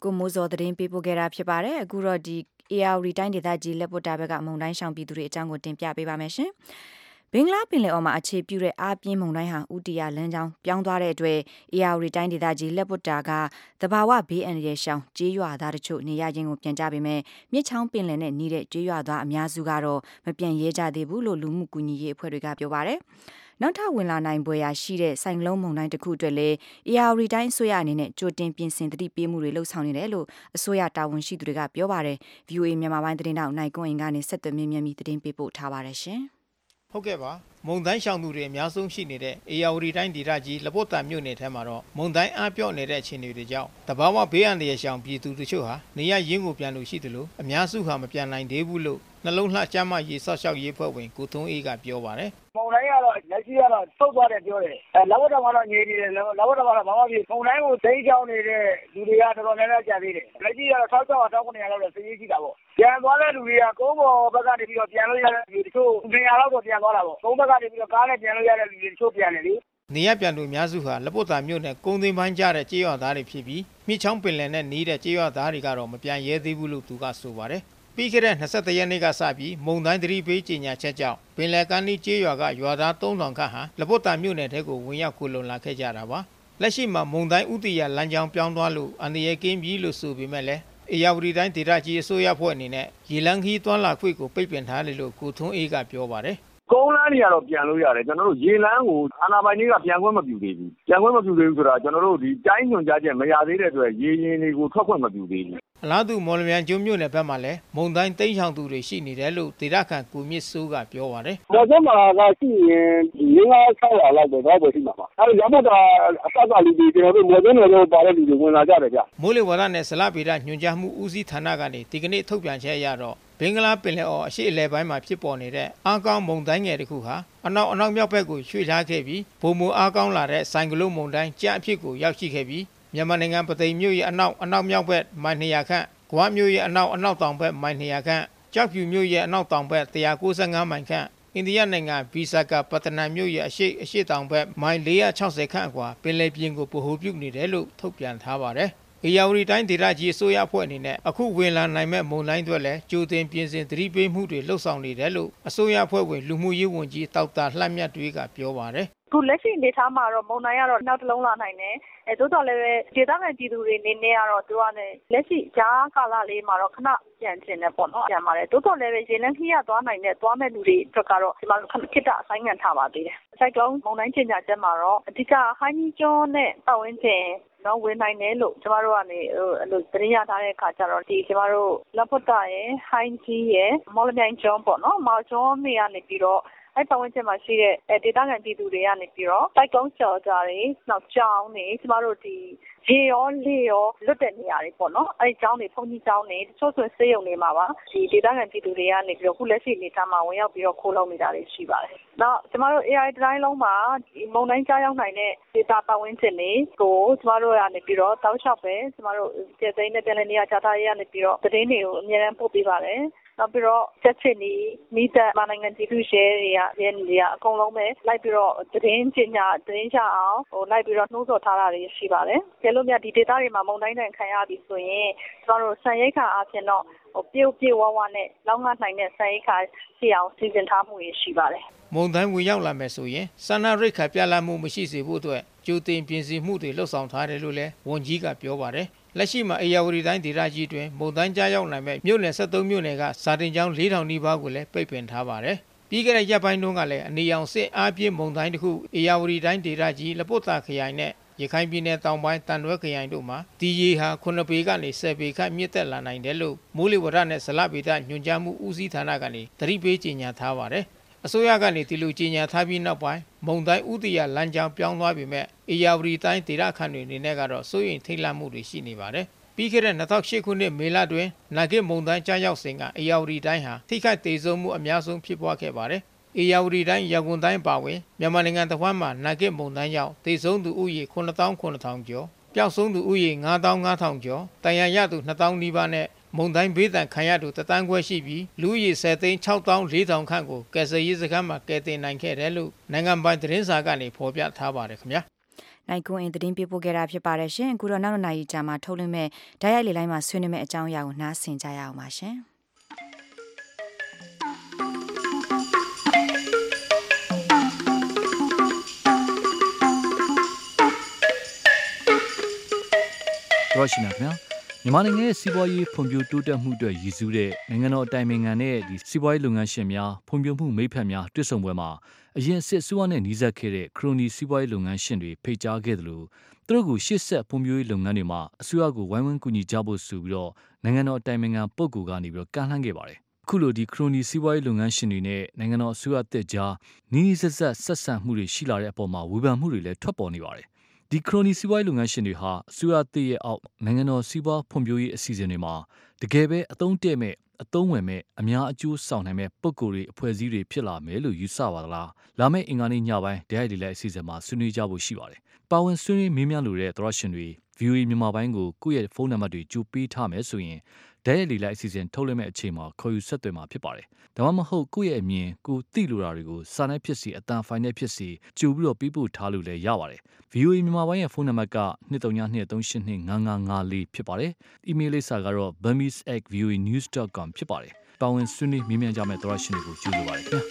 S2: ကိုမိုးစောသတင်းပေးပို့ခဲ့တာဖြစ်ပါတယ်အခုတော့ဒီ A R တိုင်းဒေသကြီးလက်ပွတ်တာဘက်ကမုန်တိုင်းရှောင်ပြည်သူတွေအကြောင်းကိုတင်ပြပေးပါမယ်ရှင်ဘင်္ဂလားပင်လယ်အော်မှာအခြေပြုတဲ့အားပြင်းမုန်တိုင်းဟာဥတီယာလမ်းကြောင်းပြောင်းသွားတဲ့အတွက် A R တိုင်းဒေသကြီးလက်ပွတ်တာကတဘာဝဘေးအန္တရာယ်ရှောင်ကြေးရွာသားတို့နေရခြင်းကိုပြန်ကြပေမဲ့မြစ်ချောင်းပင်လယ်နဲ့နီးတဲ့ကြေးရွာသားအများစုကတော့မပြန်ရဲကြသေးဘူးလို့လူမှုကူညီရေးအဖွဲ့တွေကပြောပါတယ်နောက်ထပ်ဝင်လာနိုင်ပွဲရရှိတဲ့ဆိုင်ကလုန်းမုန်တိုင်းတစ်ခုအတွက်လည်း A R တိုင်းအစိုးရအနေနဲ့ကြိုတင်ပြင်ဆင်သတိပေးမှုတွေလှုပ်ဆောင်နေတယ်လို့အစိုးရတာဝန်ရှိသူတွေကပြောပါတယ် V O A မြန်မာပိုင်းသတင်းတောက်နိုင်ကွန်းအင်ကနေဆက်သွယ်မြင်းမြန်းပြီးသတင်းပေးပို့ထားပါတယ်ရှင်
S16: ဟုတ်ကဲ့ပါမုန်တိုင်းရှောင်သူတွေအများဆုံးရှိနေတဲ့ A R တိုင်းဒေသကြီးလပုတ်တာမြို့နယ်ထဲမှာတော့မုန်တိုင်းအားပြော့နေတဲ့အခြေအနေတွေကြောင့်တဘာဝဘေးအန္တရာယ်ရှောင်ပြည်သူတို့ဟာနေရရင်းကိုပြန်လို့ရှိသလိုအများစုဟာမပြန်နိုင်သေးဘူးလို့နှလုံးလှကျမ်းမရေးဆော့ရှောက်ရေးဖွဲ့ဝင်ကိုထုံးအေးကပြောပါတယ်
S17: မုန်တိုင်းကတော့လက်ရှိကတော့သုတ်သွားတယ်ပြောတယ်အဲလဘတော်ကတော့ညေနေတယ်လဘတော်ကတော့ဘာမှမဖြစ်မုန်တိုင်းကိုဒိတ်ချောင်းနေတဲ့လူတွေကတော်တော်များများကြာသေးတယ်လက်ရှိကတော့၆၆၁၉၀၀လောက်တော့စည်ရည်ရှိတာပေါ့ပြန်သွားတဲ့လူတွေကကုန်းပေါ်ဘက်ကနေပြီးတော့ပြန်လို့ရတဲ့လူတချို့နေရာလောက်တော့ပြန်သွားတာပေါ့ကုန်းဘက်ကနေပြီးတော့ကားနဲ့ပြန်လို့ရတဲ့လူတွေတချို့ပြန်တယ်လေ
S16: နေရပြန်သူအများစုဟာလပုတ်တာမြို့နယ်ကုန်းသိမ်းပိုင်းကျတဲ့ကြေးရွာသားတွေဖြစ်ပြီးမြစ်ချောင်းပင်လယ်နဲ့နီးတဲ့ကြေးရွာသားတွေကတော့မပြန်ရဲသေးဘူးလို့သူကဆိုပါတယ်ပြီးခဲ့တဲ့၂၁ရက်နေ့ကစပြီးမုန်တိုင်းသတိပေးကြေညာချက်ကြောင့်ပင်လယ်ကမ်းနီးကျေးရွာကရွာသားသုံးထောင်ခန့်ဟာလပုတ်တာမြို့နယ်ထဲကိုဝင်ရောက်ကိုလုံလာခဲ့ကြတာပါလက်ရှိမှာမုန်တိုင်းဥတီယာလမ်းကြောင်းပြောင်းသွားလို့အန္တရာယ်ကင်းပြီလို့ဆိုပေမဲ့လည်းအေရဝတီတိုင်းဒေသကြီးအစိုးရဖွဲ့အနေနဲ့ရေလန်းခီးသွမ်းလာခွင့်ကိုပိတ်ပင်ထားတယ်လို့ကိုထွန်းအေးကပြောပါတယ်
S17: ကုန်းလမ်းတွေကတော့ပြန်လို့ရတယ်ကျွန်တော်တို့ရေလမ်းကိုအာဏာပိုင်တွေကပြန်ခွင့်မပြုသေးဘူးပြန်ခွင့်မပြုသေးဘူးဆိုတာကျွန်တော်တို့ဒီတိုင်းညွှန်ကြားချက်မရသေးတဲ့အတွက်ရေရင်တွေကိုထွက်ခွင့်မပြုသေးဘူး
S16: အလားတူမော်လမြိုင်ကျွန်းမြို့နယ်ဘက်မှာလည်းမုန်တိုင်းတိမ်းရှောင်သူတွေရှိနေတယ်လို့ဒေသခံကူမြင့်စိုးကပြောပါတယ်
S17: ။ဒါကြောင့်မှာကရှိရင်ငင်းငါး၆ရာလောက်ပဲတော့ပဲရှိမှာပါ။အဲဒီရမတာအဆက်ကလူတွေကျွန်တော်တို့မော်ကျွန်းနယ်တို့ပါတဲ့လူတွေဝင်လာကြတယ်ဗျ
S16: ။မိုးလေဝသနဲ့ဇလဗေဒညွှန်ကြားမှုဦးစီးဌာနကနေဒီကနေ့ထုတ်ပြန်ချက်အရတော့ဘင်္ဂလားပင်လယ်အော်အရှေ့အလယ်ပိုင်းမှာဖြစ်ပေါ်နေတဲ့အားကောင်းမုန်တိုင်းငယ်တစ်ခုဟာအနောက်အနောက်မြောက်ဘက်ကိုရွှေ့ထားခဲ့ပြီးဘုံမူအားကောင်းလာတဲ့ဆိုင်ကလုန်းမုန်တိုင်းကြအဖြစ်ကိုရောက်ရှိခဲ့ပြီးမြန်မာနိုင်ငံပသိမ်မြို့ရဲ့အနောက်အနောက်မြောက်ဘက်မိုင်၂၀၀ခန့်ဂွားမြို့ရဲ့အနောက်အနောက်တောင်ဘက်မိုင်၂၀၀ခန့်ကြောက်ဖြူမြို့ရဲ့အနောက်တောင်ဘက်၁၉၅မိုင်ခန့်အိန္ဒိယနိုင်ငံဘီဆာကာပတနာမြို့ရဲ့အရှေ့အရှေ့တောင်ဘက်မိုင်၄၆၀ခန့်အကွာပင်လယ်ပြင်ကိုဗဟိုပြုနေတယ်လို့ထုတ်ပြန်ထားပါတယ်။အေရဝတီတိုင်းဒေသကြီးအစိုးရအဖွဲ့အနေနဲ့အခုဝင်လာနိုင်မဲ့မုန်တိုင်းတွေလည်းကြိုတင်ပြင်ဆင်သတိပေးမှုတွေလှုပ်ဆောင်နေတယ်လို့အစိုးရအဖွဲ့ဝင်လူမှုရေးဝန်ကြီးဒေါက်တာလှမြတ်တွေကပြောပါတယ်
S18: ။ခုလက်ရှိအနေထားမှာတော့မုန်တိုင်းကတော့နောက်တစ်လုံးလာနိုင်တယ်။အဲသို့တော်လည်းပဲဒေသခံပြည်သူတွေနေနေကတော့သူကလည်းလက်ရှိကြားကာလလေးမှာတော့ခဏပြန်ကျင်တယ်ပေါ့နော်။ပြန်ပါတယ်။သို့တော်လည်းပဲရေလန်းခီးရသွားနိုင်တဲ့သွားမဲ့လူတွေအတွက်ကတော့ဒီမှာခိတ္တအဆိုင်ငံထားပါသေးတယ်။စိုက်ကလုန်းမုန်တိုင်းကျင်ညာချက်မှာတော့အဓိကဟိုင်းကြီးကျွန်းနဲ့ပတ်ဝန်းကျင်နော်ဝင်နိုင်တယ်လို့ကျမတို့ကနေဟိုအဲ့လိုသတင်းရထားတဲ့အခါကျတော့ဒီကျမတို့လက်ပွတ်တာရဲ့ဟိုင်းကြီးရဲ့မော်လမြိုင်ကျွန်းပေါ့နော်မော်ကျွန်းနေရာနေပြီးတော့အဲ့ပတ်ဝန်းကျင်မှာရှိတဲ့ဒေသခံပြည်သူတွေကနေပြီးတော့တိုက်ကုန်းကျော်ကြတွေနောက်ကြောင်းနေကျမတို့ဒီရေရောလေရောလွတ်တဲ့နေရာတွေပေါ့နော်အဲ့ကျောင်းတွေဖုန်ကြီးကျောင်းတွေတချို့ဆိုစေးရုံတွေမှာပါဒီဒေသခံပြည်သူတွေကနေပြီးတော့ခုလက်ရှိနေသားမှာဝင်ရောက်ပြီးတော့ခိုးလုံနေတာတွေရှိပါတယ်နောက်ကျမတို့ A I တိုင်းလုံးမှာဒီမုန်တိုင်းကြားရောက်နိုင်တဲ့ဒေသပတ်ဝန်းကျင်တွေကိုကျမတို့ကနေပြီးတော့တောက်လျှောက်ပဲကျမတို့ကျေသိန်းနဲ့ပြန်လည်နေရာချထားရေးကနေပြီးတော့သတင်းတွေကိုအများအားပို့ပေးပါတယ်နောက်ပြီးတော့ချက်ချင်းဒီမိသက်မနိုင်ငံပြည်သူ့ရှယ်တွေကရင်းတွေကအကုန်လုံးပဲလိုက်ပြီးတော့သတင်းကျညာသတင်းချအောင်ဟိုလိုက်ပြီးတော့နှိုးဆော်ထားတာတွေရှိပါတယ်။ကျလို့မြဒီဒေတာတွေမှာမုန်တိုင်းတန်ခံရပြီဆိုရင်ကျမတို့ဆန်ရိတ်ခါအဖြစ်တော့ဟိုပြုတ်ပြုတ်ဝဝနဲ့လောင်းငါနိုင်တဲ့ဆန်ရိတ်ခါရှိအောင်စီစဉ်ထားမှုတွေရှိပါတယ်
S16: ။မုန်တိုင်းဝင်ရောက်လာမယ်ဆိုရင်ဆန္ဒရိတ်ခါပြလာမှုမရှိစေဖို့အတွက်ကြိုတင်ပြင်ဆင်မှုတွေလှုပ်ဆောင်ထားတယ်လို့လည်းဝန်ကြီးကပြောပါတယ်။လက်ရှိမှာအေရဝတီတိုင်းဒေသကြီးတွင်မုန်တိုင်းကြားရောက်နိုင်မဲ့မြို့နယ်၁၃မြို့နယ်ကစာတင်ကျောင်း၄ထောင်နီးပါးကိုလည်းပိတ်ပင်ထားပါတယ်။ပြီးခဲ့တဲ့ရက်ပိုင်းတွင်းကလည်းအနေရောင်စစ်အားပြင်းမုန်တိုင်းတစ်ခုအေရဝတီတိုင်းဒေသကြီးလပုတ်တာခရိုင်နဲ့ရခိုင်ပြည်နယ်တောင်ပိုင်းတန်တွဲခရိုင်တို့မှာဒီရေဟာခုနှစ်ပေကနေဆယ်ပေခန့်မြင့်တက်လာနိုင်တယ်လို့မိုးလေဝသနဲ့ဇလဗေဒညွှန်ကြားမှုဦးစီးဌာနကနေသတိပေးကြေညာထားပါတယ်။အစိုးရကနေဒီလိုကြေညာထားပြီးနောက်ပိုင်းမုန်တိုင်းဥတီယာလမ်းကြောင်းပြောင်းသွားပြီမဲ့အေရဝတီတိုင်းဒေသခံတွေအနေနဲ့ကတော့စိုးရိမ်ထိတ်လန့်မှုတွေရှိနေပါတယ်။ပြီးခဲ့တဲ့၂၀၀၈ခုနှစ်မေလတွင်နာဂစ်မုန်တိုင်းကြားရောက်စဉ်ကအေရဝတီတိုင်းဟာထိခိုက်ဒေဆုံးမှုအများဆုံးဖြစ်ပွားခဲ့ပါတယ်။အေရဝတီတိုင်းရန်ကုန်တိုင်းပါဝင်မြန်မာနိုင်ငံတစ်ဝန်းမှာနာဂစ်မုန်တိုင်းကြောင့်ဒေဆုံးသူဦးရေခုနှစ်သောင်းခုနှစ်ထောင်ကျော်ပျောက်ဆုံးသူဦးရေငါးသောင်းငါးထောင်ကျော်တန်ရာရသူနှစ်သောင်းနီးပါးနဲ့မုန်တိုင်းဘေးဒဏ်ခံရသူတသန်းခွဲရှိပြီးလူဦးရေဆယ်သိန်းခြောက်သောင်းလေးထောင်ခန့်ကိုကယ်ဆယ်ရေးစခန်းမှာကယ်တင်နိုင်ခဲ့တယ်လို့နိုင်ငံပိုင်သတင်းစာကနေဖော်ပြထားပါတယ်ခင်ဗျာ
S2: နိုင်ကွန်းအင်းသတင်းပေးပို့ခဲ့တာဖြစ်ပါတယ်ရှင်အခုတော့နောက်နေ့ကြာမှာထုတ်လွှင့်မဲ့ဓာတ်ရိုက်လေလိုင်းမှာဆွေးနွေးမဲ့အကြောင်းအရာကိုနားဆင်ကြရအောင်ပါရှင်
S5: ရောရှိနာခင်ဗျာမြန်မာနိုင်ငံရဲ့စီးပွားရေးဖွံ့ဖြိုးတိုးတက်မှုတွေရည်စူးတဲ့နိုင်ငံတော်အတိုင်ပင်ခံနဲ့ဒီစီးပွားရေးလုပ်ငန်းရှင်များဖွံ့ဖြိုးမှုမိဖက်များတွေ့ဆုံပွဲမှာအရင်စစ်အစိုးရနဲ့နှီးစပ်ခဲ့တဲ့ခရိုနီစီးပွားရေးလုပ်ငန်းရှင်တွေဖိတ်ကြားခဲ့တယ်လို့သူတို့ကရှေ့ဆက်ဖွံ့ဖြိုးရေးလုပ်ငန်းတွေမှာအစိုးရကိုဝိုင်းဝန်းကူညီကြဖို့ဆိုပြီးတော့နိုင်ငံတော်အတိုင်ပင်ခံပုဂ္ဂိုလ်ကနေပြီးတော့ကမ်းလှမ်းခဲ့ပါတယ်အခုလိုဒီခရိုနီစီးပွားရေးလုပ်ငန်းရှင်တွေနဲ့နိုင်ငံတော်အစိုးရအသစ်ကြားနီးနီးစပ်စပ်ဆက်ဆံမှုတွေရှိလာတဲ့အပေါ်မှာဝေဖန်မှုတွေလည်းထွက်ပေါ်နေပါတယ်ဒီခရိုနီစီးပွားရေးလုပ်ငန်းရှင်တွေဟာအစိုးရတည်ရဲ့အောက်နိုင်ငံတော်စီးပွားဖွံ့ဖြိုးရေးအစီအစဉ်တွေမှာတကယ်ပဲအသုံးတည့်မဲ့အသုံးဝင်မဲ့အများအကျိုးဆောင်နိုင်မဲ့ပုံကိုယ်တွေအဖွဲ့အစည်းတွေဖြစ်လာမယ်လို့ယူဆပါသလားလာမယ့်အင်္ဂါနေ့ညပိုင်းဒဲရိုက်ဒီလိုက်အစီအစဉ်မှာဆွေးနွေးကြဖို့ရှိပါတယ်ပါဝင်ဆွေးနွေးမေးမြန်းလိုတဲ့သရရှင်တွေ ဗီအိုအေ မြန်မာပိုင်းကိုကိုယ့်ရဲ့ဖုန်းနံပါတ်တွေကြိုပေးထားမယ်ဆိုရင်ဒဲရိုက်ဒီလိုက်အစီအစဉ်ထုတ်လွှင့်မဲ့အချိန်မှာခေါ်ယူဆက်သွယ်မှာဖြစ်ပါတယ်ဒါမှမဟုတ်ကိုယ့်ရဲ့အမြင်ကိုသိလိုတာတွေကိုစာနဲ့ဖြစ်စီအတန်ဖိုင်နဲ့ဖြစ်စီကြိုပြီးတော့ပေးပို့ထားလို့လည်းရပါတယ် ဗီအိုအေ မြန်မာပိုင်းရဲ့ဖုန်းနံပါတ်က two three two two three eight two five five five four ဖြစ်ပါတယ်အီးမေးလ်လိပ်စာကတော့ burmese at v o a news dot com ဖြစ်ပါတယ်ပါဝင်ဆွေးနွေးမေးမြန်းကြမယ့်သရရှင်တွေကိုကြိုဆိုပါရစေခင်ဗျာ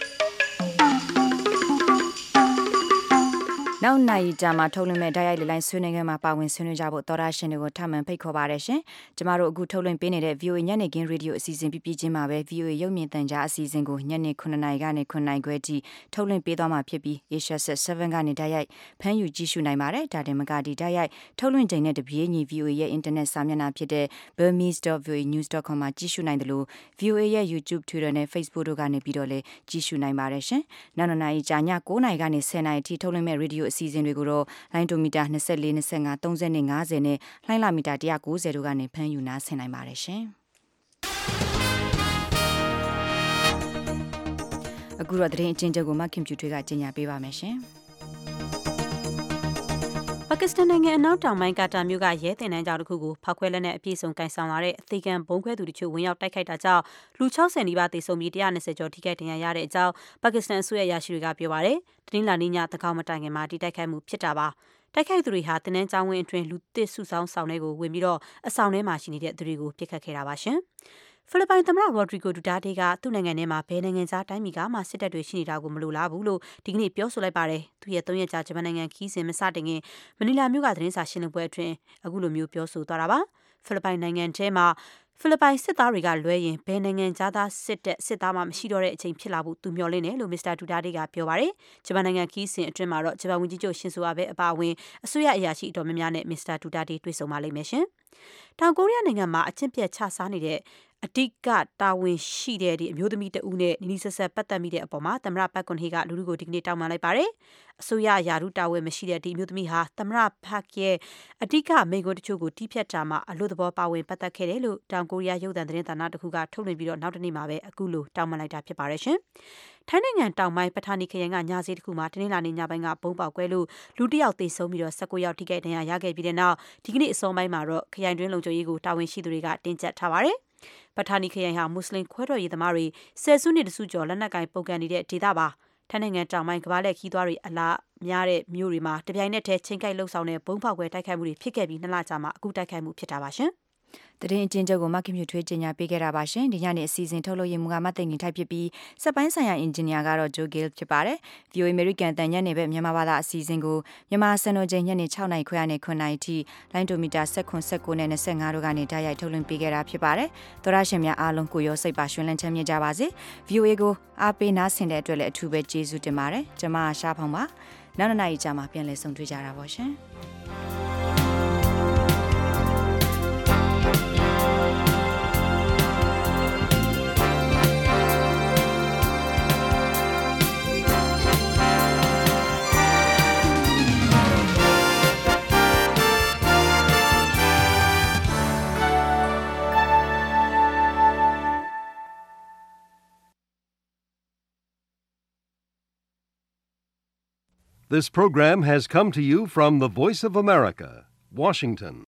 S2: နောက်နိုင်ကြမှာထုတ်လွှင့်မဲ့ဓာတ်ရိုက်လေလိုင်းဆွေးနွေးခန်းမှာပါဝင်ဆွေးနွေးကြဖို့သောရရှင်တွေကိုထပ်မံဖိတ်ခေါ်ပါရရှင်ကျမတို့အခုထုတ်လွှင့်ပေးနေတဲ့ ဗီအိုအေ ညနေခင်းရေဒီယိုအစီအစဉ်ပြပြချင်းမှာပဲ ဗီအိုအေ ရုပ်မြင်သံကြားအစီအစဉ်ကိုညနေnineနာရီကနေnineနာရီခွဲထိထုတ်လွှင့်ပေးသွားမှာဖြစ်ပြီး Asia sevenကနေဓာတ်ရိုက်ဖမ်းယူကြည့်ရှုနိုင်ပါတယ်ဒါတင်မကဒီဓာတ်ရိုက်ထုတ်လွှင့်ချိန်နဲ့တပြေးညီ ဗီအိုအေ ရဲ့အင်တာနက်စာမျက်နှာဖြစ်တဲ့ burmese dot v o a news dot com မှာကြည့်ရှုနိုင်တယ်လို့ ဗီအိုအေ ရဲ့ YouTube Twitter နဲ့ Facebook တို့ကနေပြီးတော့လည်းကြည့်ရှုနိုင်ပါတယ်ရှင်နောက်နှစ်နာရီကြာညnineနာရီကနေtenနာရီထိထုတ်လွှင့်မဲ့ရေဒီယိုအစီအစဉ်တွေကိုတော့လိုင်းဒိုမီတာtwenty-four, twenty-five, thirty, fiftyနဲ့လှိုင်းလာမီတာone ninetyတို့ကနေဖမ်းယူနားဆင်နိုင်ပါတယ်ရှင်အခုတော့သတင်းအချင်းချုပ်ကိုမှခင်ဖြူထွေးကကြီးညာပေးပါမယ်ရှင်
S3: ပါကစ္စတန်နိုင်ငံအနောက်တောင်ပိုင်းကာတာမြို့ကရဲတင်တန်းကျောင်းတစ်ခုကိုဖောက်ခွဲလက်နက်အပြည့်စုံကင်ဆောင်လာတဲ့အသေးခံဘုံခွဲသူတို့ချို့ဝင်ရောက်တိုက်ခိုက်တာကြောင့်လူsixtyနီးပါးသေဆုံးပြီးone twentyကျော်ထိခိုက်ဒဏ်ရာရတဲ့အကြောင်းပါကစ္စတန်အစိုးရရရှိတွေကပြောပါတယ်။တင်းလာနေညသကောင်မတိုင်ခင်မှာဒီတိုက်ခိုက်မှုဖြစ်တာပါ။တိုက်ခိုက်သူတွေဟာတင်တန်းကျောင်းဝင်းအတွင်းလူသစ်စုဆောင်းဆောင်တွေကိုဝင်ပြီးတော့အဆောင်ထဲမှာရှိနေတဲ့သူတွေကိုပစ်ခတ်ခဲ့တာပါရှင်။ဖိလစ်ပိုင်သမ္မတရော်ဒရီဂိုဒူတာတေးကသူ့နိုင်ငံထဲမှာဘယ်နိုင်ငံသားတိုင်းပြည်ကမှစစ်တပ်တွေရှိနေတာကိုမလိုလားဘူးလို့ဒီကနေ့ပြောဆိုလိုက်ပါတယ်။သူရဲ့threeရက်ကြာဂျပန်နိုင်ငံခီးစဉ်မစတင်ခင်မနီလာမြို့ကသတင်းစာရှင်းလင်းပွဲအတွင်းအခုလိုမျိုးပြောဆိုသွားတာပါ။ဖိလစ်ပိုင်နိုင်ငံထဲမှာဖိလစ်ပိုင်စစ်သားတွေကလွဲရင်ဘယ်နိုင်ငံသားစစ်တပ်စစ်သားမှမရှိတော့တဲ့အချိန်ဖြစ်လာဖို့သူမျှော်လင့်တယ်လို့မစ္စတာဒူတာတေးကပြောပါတယ်။ဂျပန်နိုင်ငံခီးစဉ်အတွင်းမှာတော့ဂျပန်ဝန်ကြီးချုပ်ရှင်ဆိုအာဘဲအပါအဝင်အစိုးရအရာရှိအတော်များများနဲ့မစ္စတာဒူတာတေးတွေ့ဆုံပါလိမ့်မယ်ရှင်။တောင်ကိုရီးယားနိုင်ငံမှာအကျင့်ပြတ်ချစားနေတဲ့အဓိကတာဝန်ရှိတဲ့ဒီအမျိုးသမီးတဦးနဲ့နီနီဆက်ဆက်ပတ်သက်မိတဲ့အပေါ်မှာသမ္မတပတ်ကွန်ဟေကလူလူကိုဒီကနေ့တောင်းပန်လိုက်ပါတယ်။အစိုးရယာရုတာဝန်မရှိတဲ့ဒီအမျိုးသမီးဟာသမ္မတဖက်ရဲ့အဓိကမိန့်ခွန်းတချို့ကိုတီးဖြတ်တာမှာအလို့သဘောပါဝင်ပတ်သက်ခဲ့တယ်လို့တောင်ကိုရီးယားရုပ်သံသတင်းဌာနတစ်ခုကထုတ်လွှင့်ပြီးတော့နောက်တနေ့မှာပဲအခုလိုတောင်းပန်လိုက်တာဖြစ်ပါတယ်ရှင်။ထိုင်းနိုင်ငံတောင်ပိုင်းပထာနီခရိုင်ကညစီတစ်ခုမှာတနင်္လာနေ့ညပိုင်းကဘုံပေါက်ကွဲလို့လူတစ်ယောက်သေဆုံးပြီးတော့nineteenယောက်ထိခိုက်ဒဏ်ရာရခဲ့ပြီးတဲ့နောက်ဒီကနေ့အစောပိုင်းမှာတော့ခရိုင်တွင်းလုံခြုံရေးကိုတာဝန်ရှိသူတွေကတင်းကျပ်ထားပါတယ်။ပထာနီခရိုင်ဟာမွတ်စလင်ခွဲတော်ရေးသမားတွေဆယ်စုနှစ်တစုကျော်လက်နက်ကင်ပုန်ကန်နေတဲ့ဒေသပါထိုင်းနိုင်ငံတောင်ပိုင်းကမ္ဘာလက်ခီးသွားတွေအလားများတဲ့မြို့တွေမှာတပြိုင်နက်တည်းချင်းကိုက်လှုပ်ဆောင်တဲ့ဘုံဖောက်ခွဲတိုက်ခိုက်မှုတွေဖြစ်ခဲ့ပြီးနှစ်လကြာမှအခုတိုက်ခိုက်မှုဖြစ်တာပါရှင်။
S2: သတင်းအချင်းချုပ်ကိုမခင်မြထွေးကြီးညာပေးခဲ့တာပါရှင်ဒီညနေအစီအစဉ်ထုတ်လို့ရမှုကမသိငင်ထိုက်ဖြစ်ပြီးစက်ပိုင်းဆိုင်ရာအင်ဂျင်နီယာကတော့ဂျိုဂီလ်ဖြစ်ပါတယ် ဗီအိုအေ American တန်ညက်နေပဲမြန်မာဘာသာအစီအစဉ်ကိုမြန်မာစံတော်ချိန်ညနေsixနာရီခွဲနဲ့nineနာရီထိလိုင်းဒိုမီတာnineteen, nineteenနဲ့twenty-fiveတို့ကနေဓာတ်ရိုက်ထုတ်လွှင့်ပေးခဲ့တာဖြစ်ပါတယ်သောရရှင်များအားလုံးကိုရောစိတ်ပါရှင်လန်းချမ်းမြေ့ကြပါစေ ဗီအိုအေ ကိုအားပေးနားဆင်တဲ့အတွက်လည်းအထူးပဲကျေးဇူးတင်ပါတယ်ကျွန်မရှားဖောင်ပါနောက်နှစ်နာရီကြာမှပြန်လည်ဆုံတွေ့ကြတာပါရှင်
S19: This program has come to you from the Voice of America, Washington.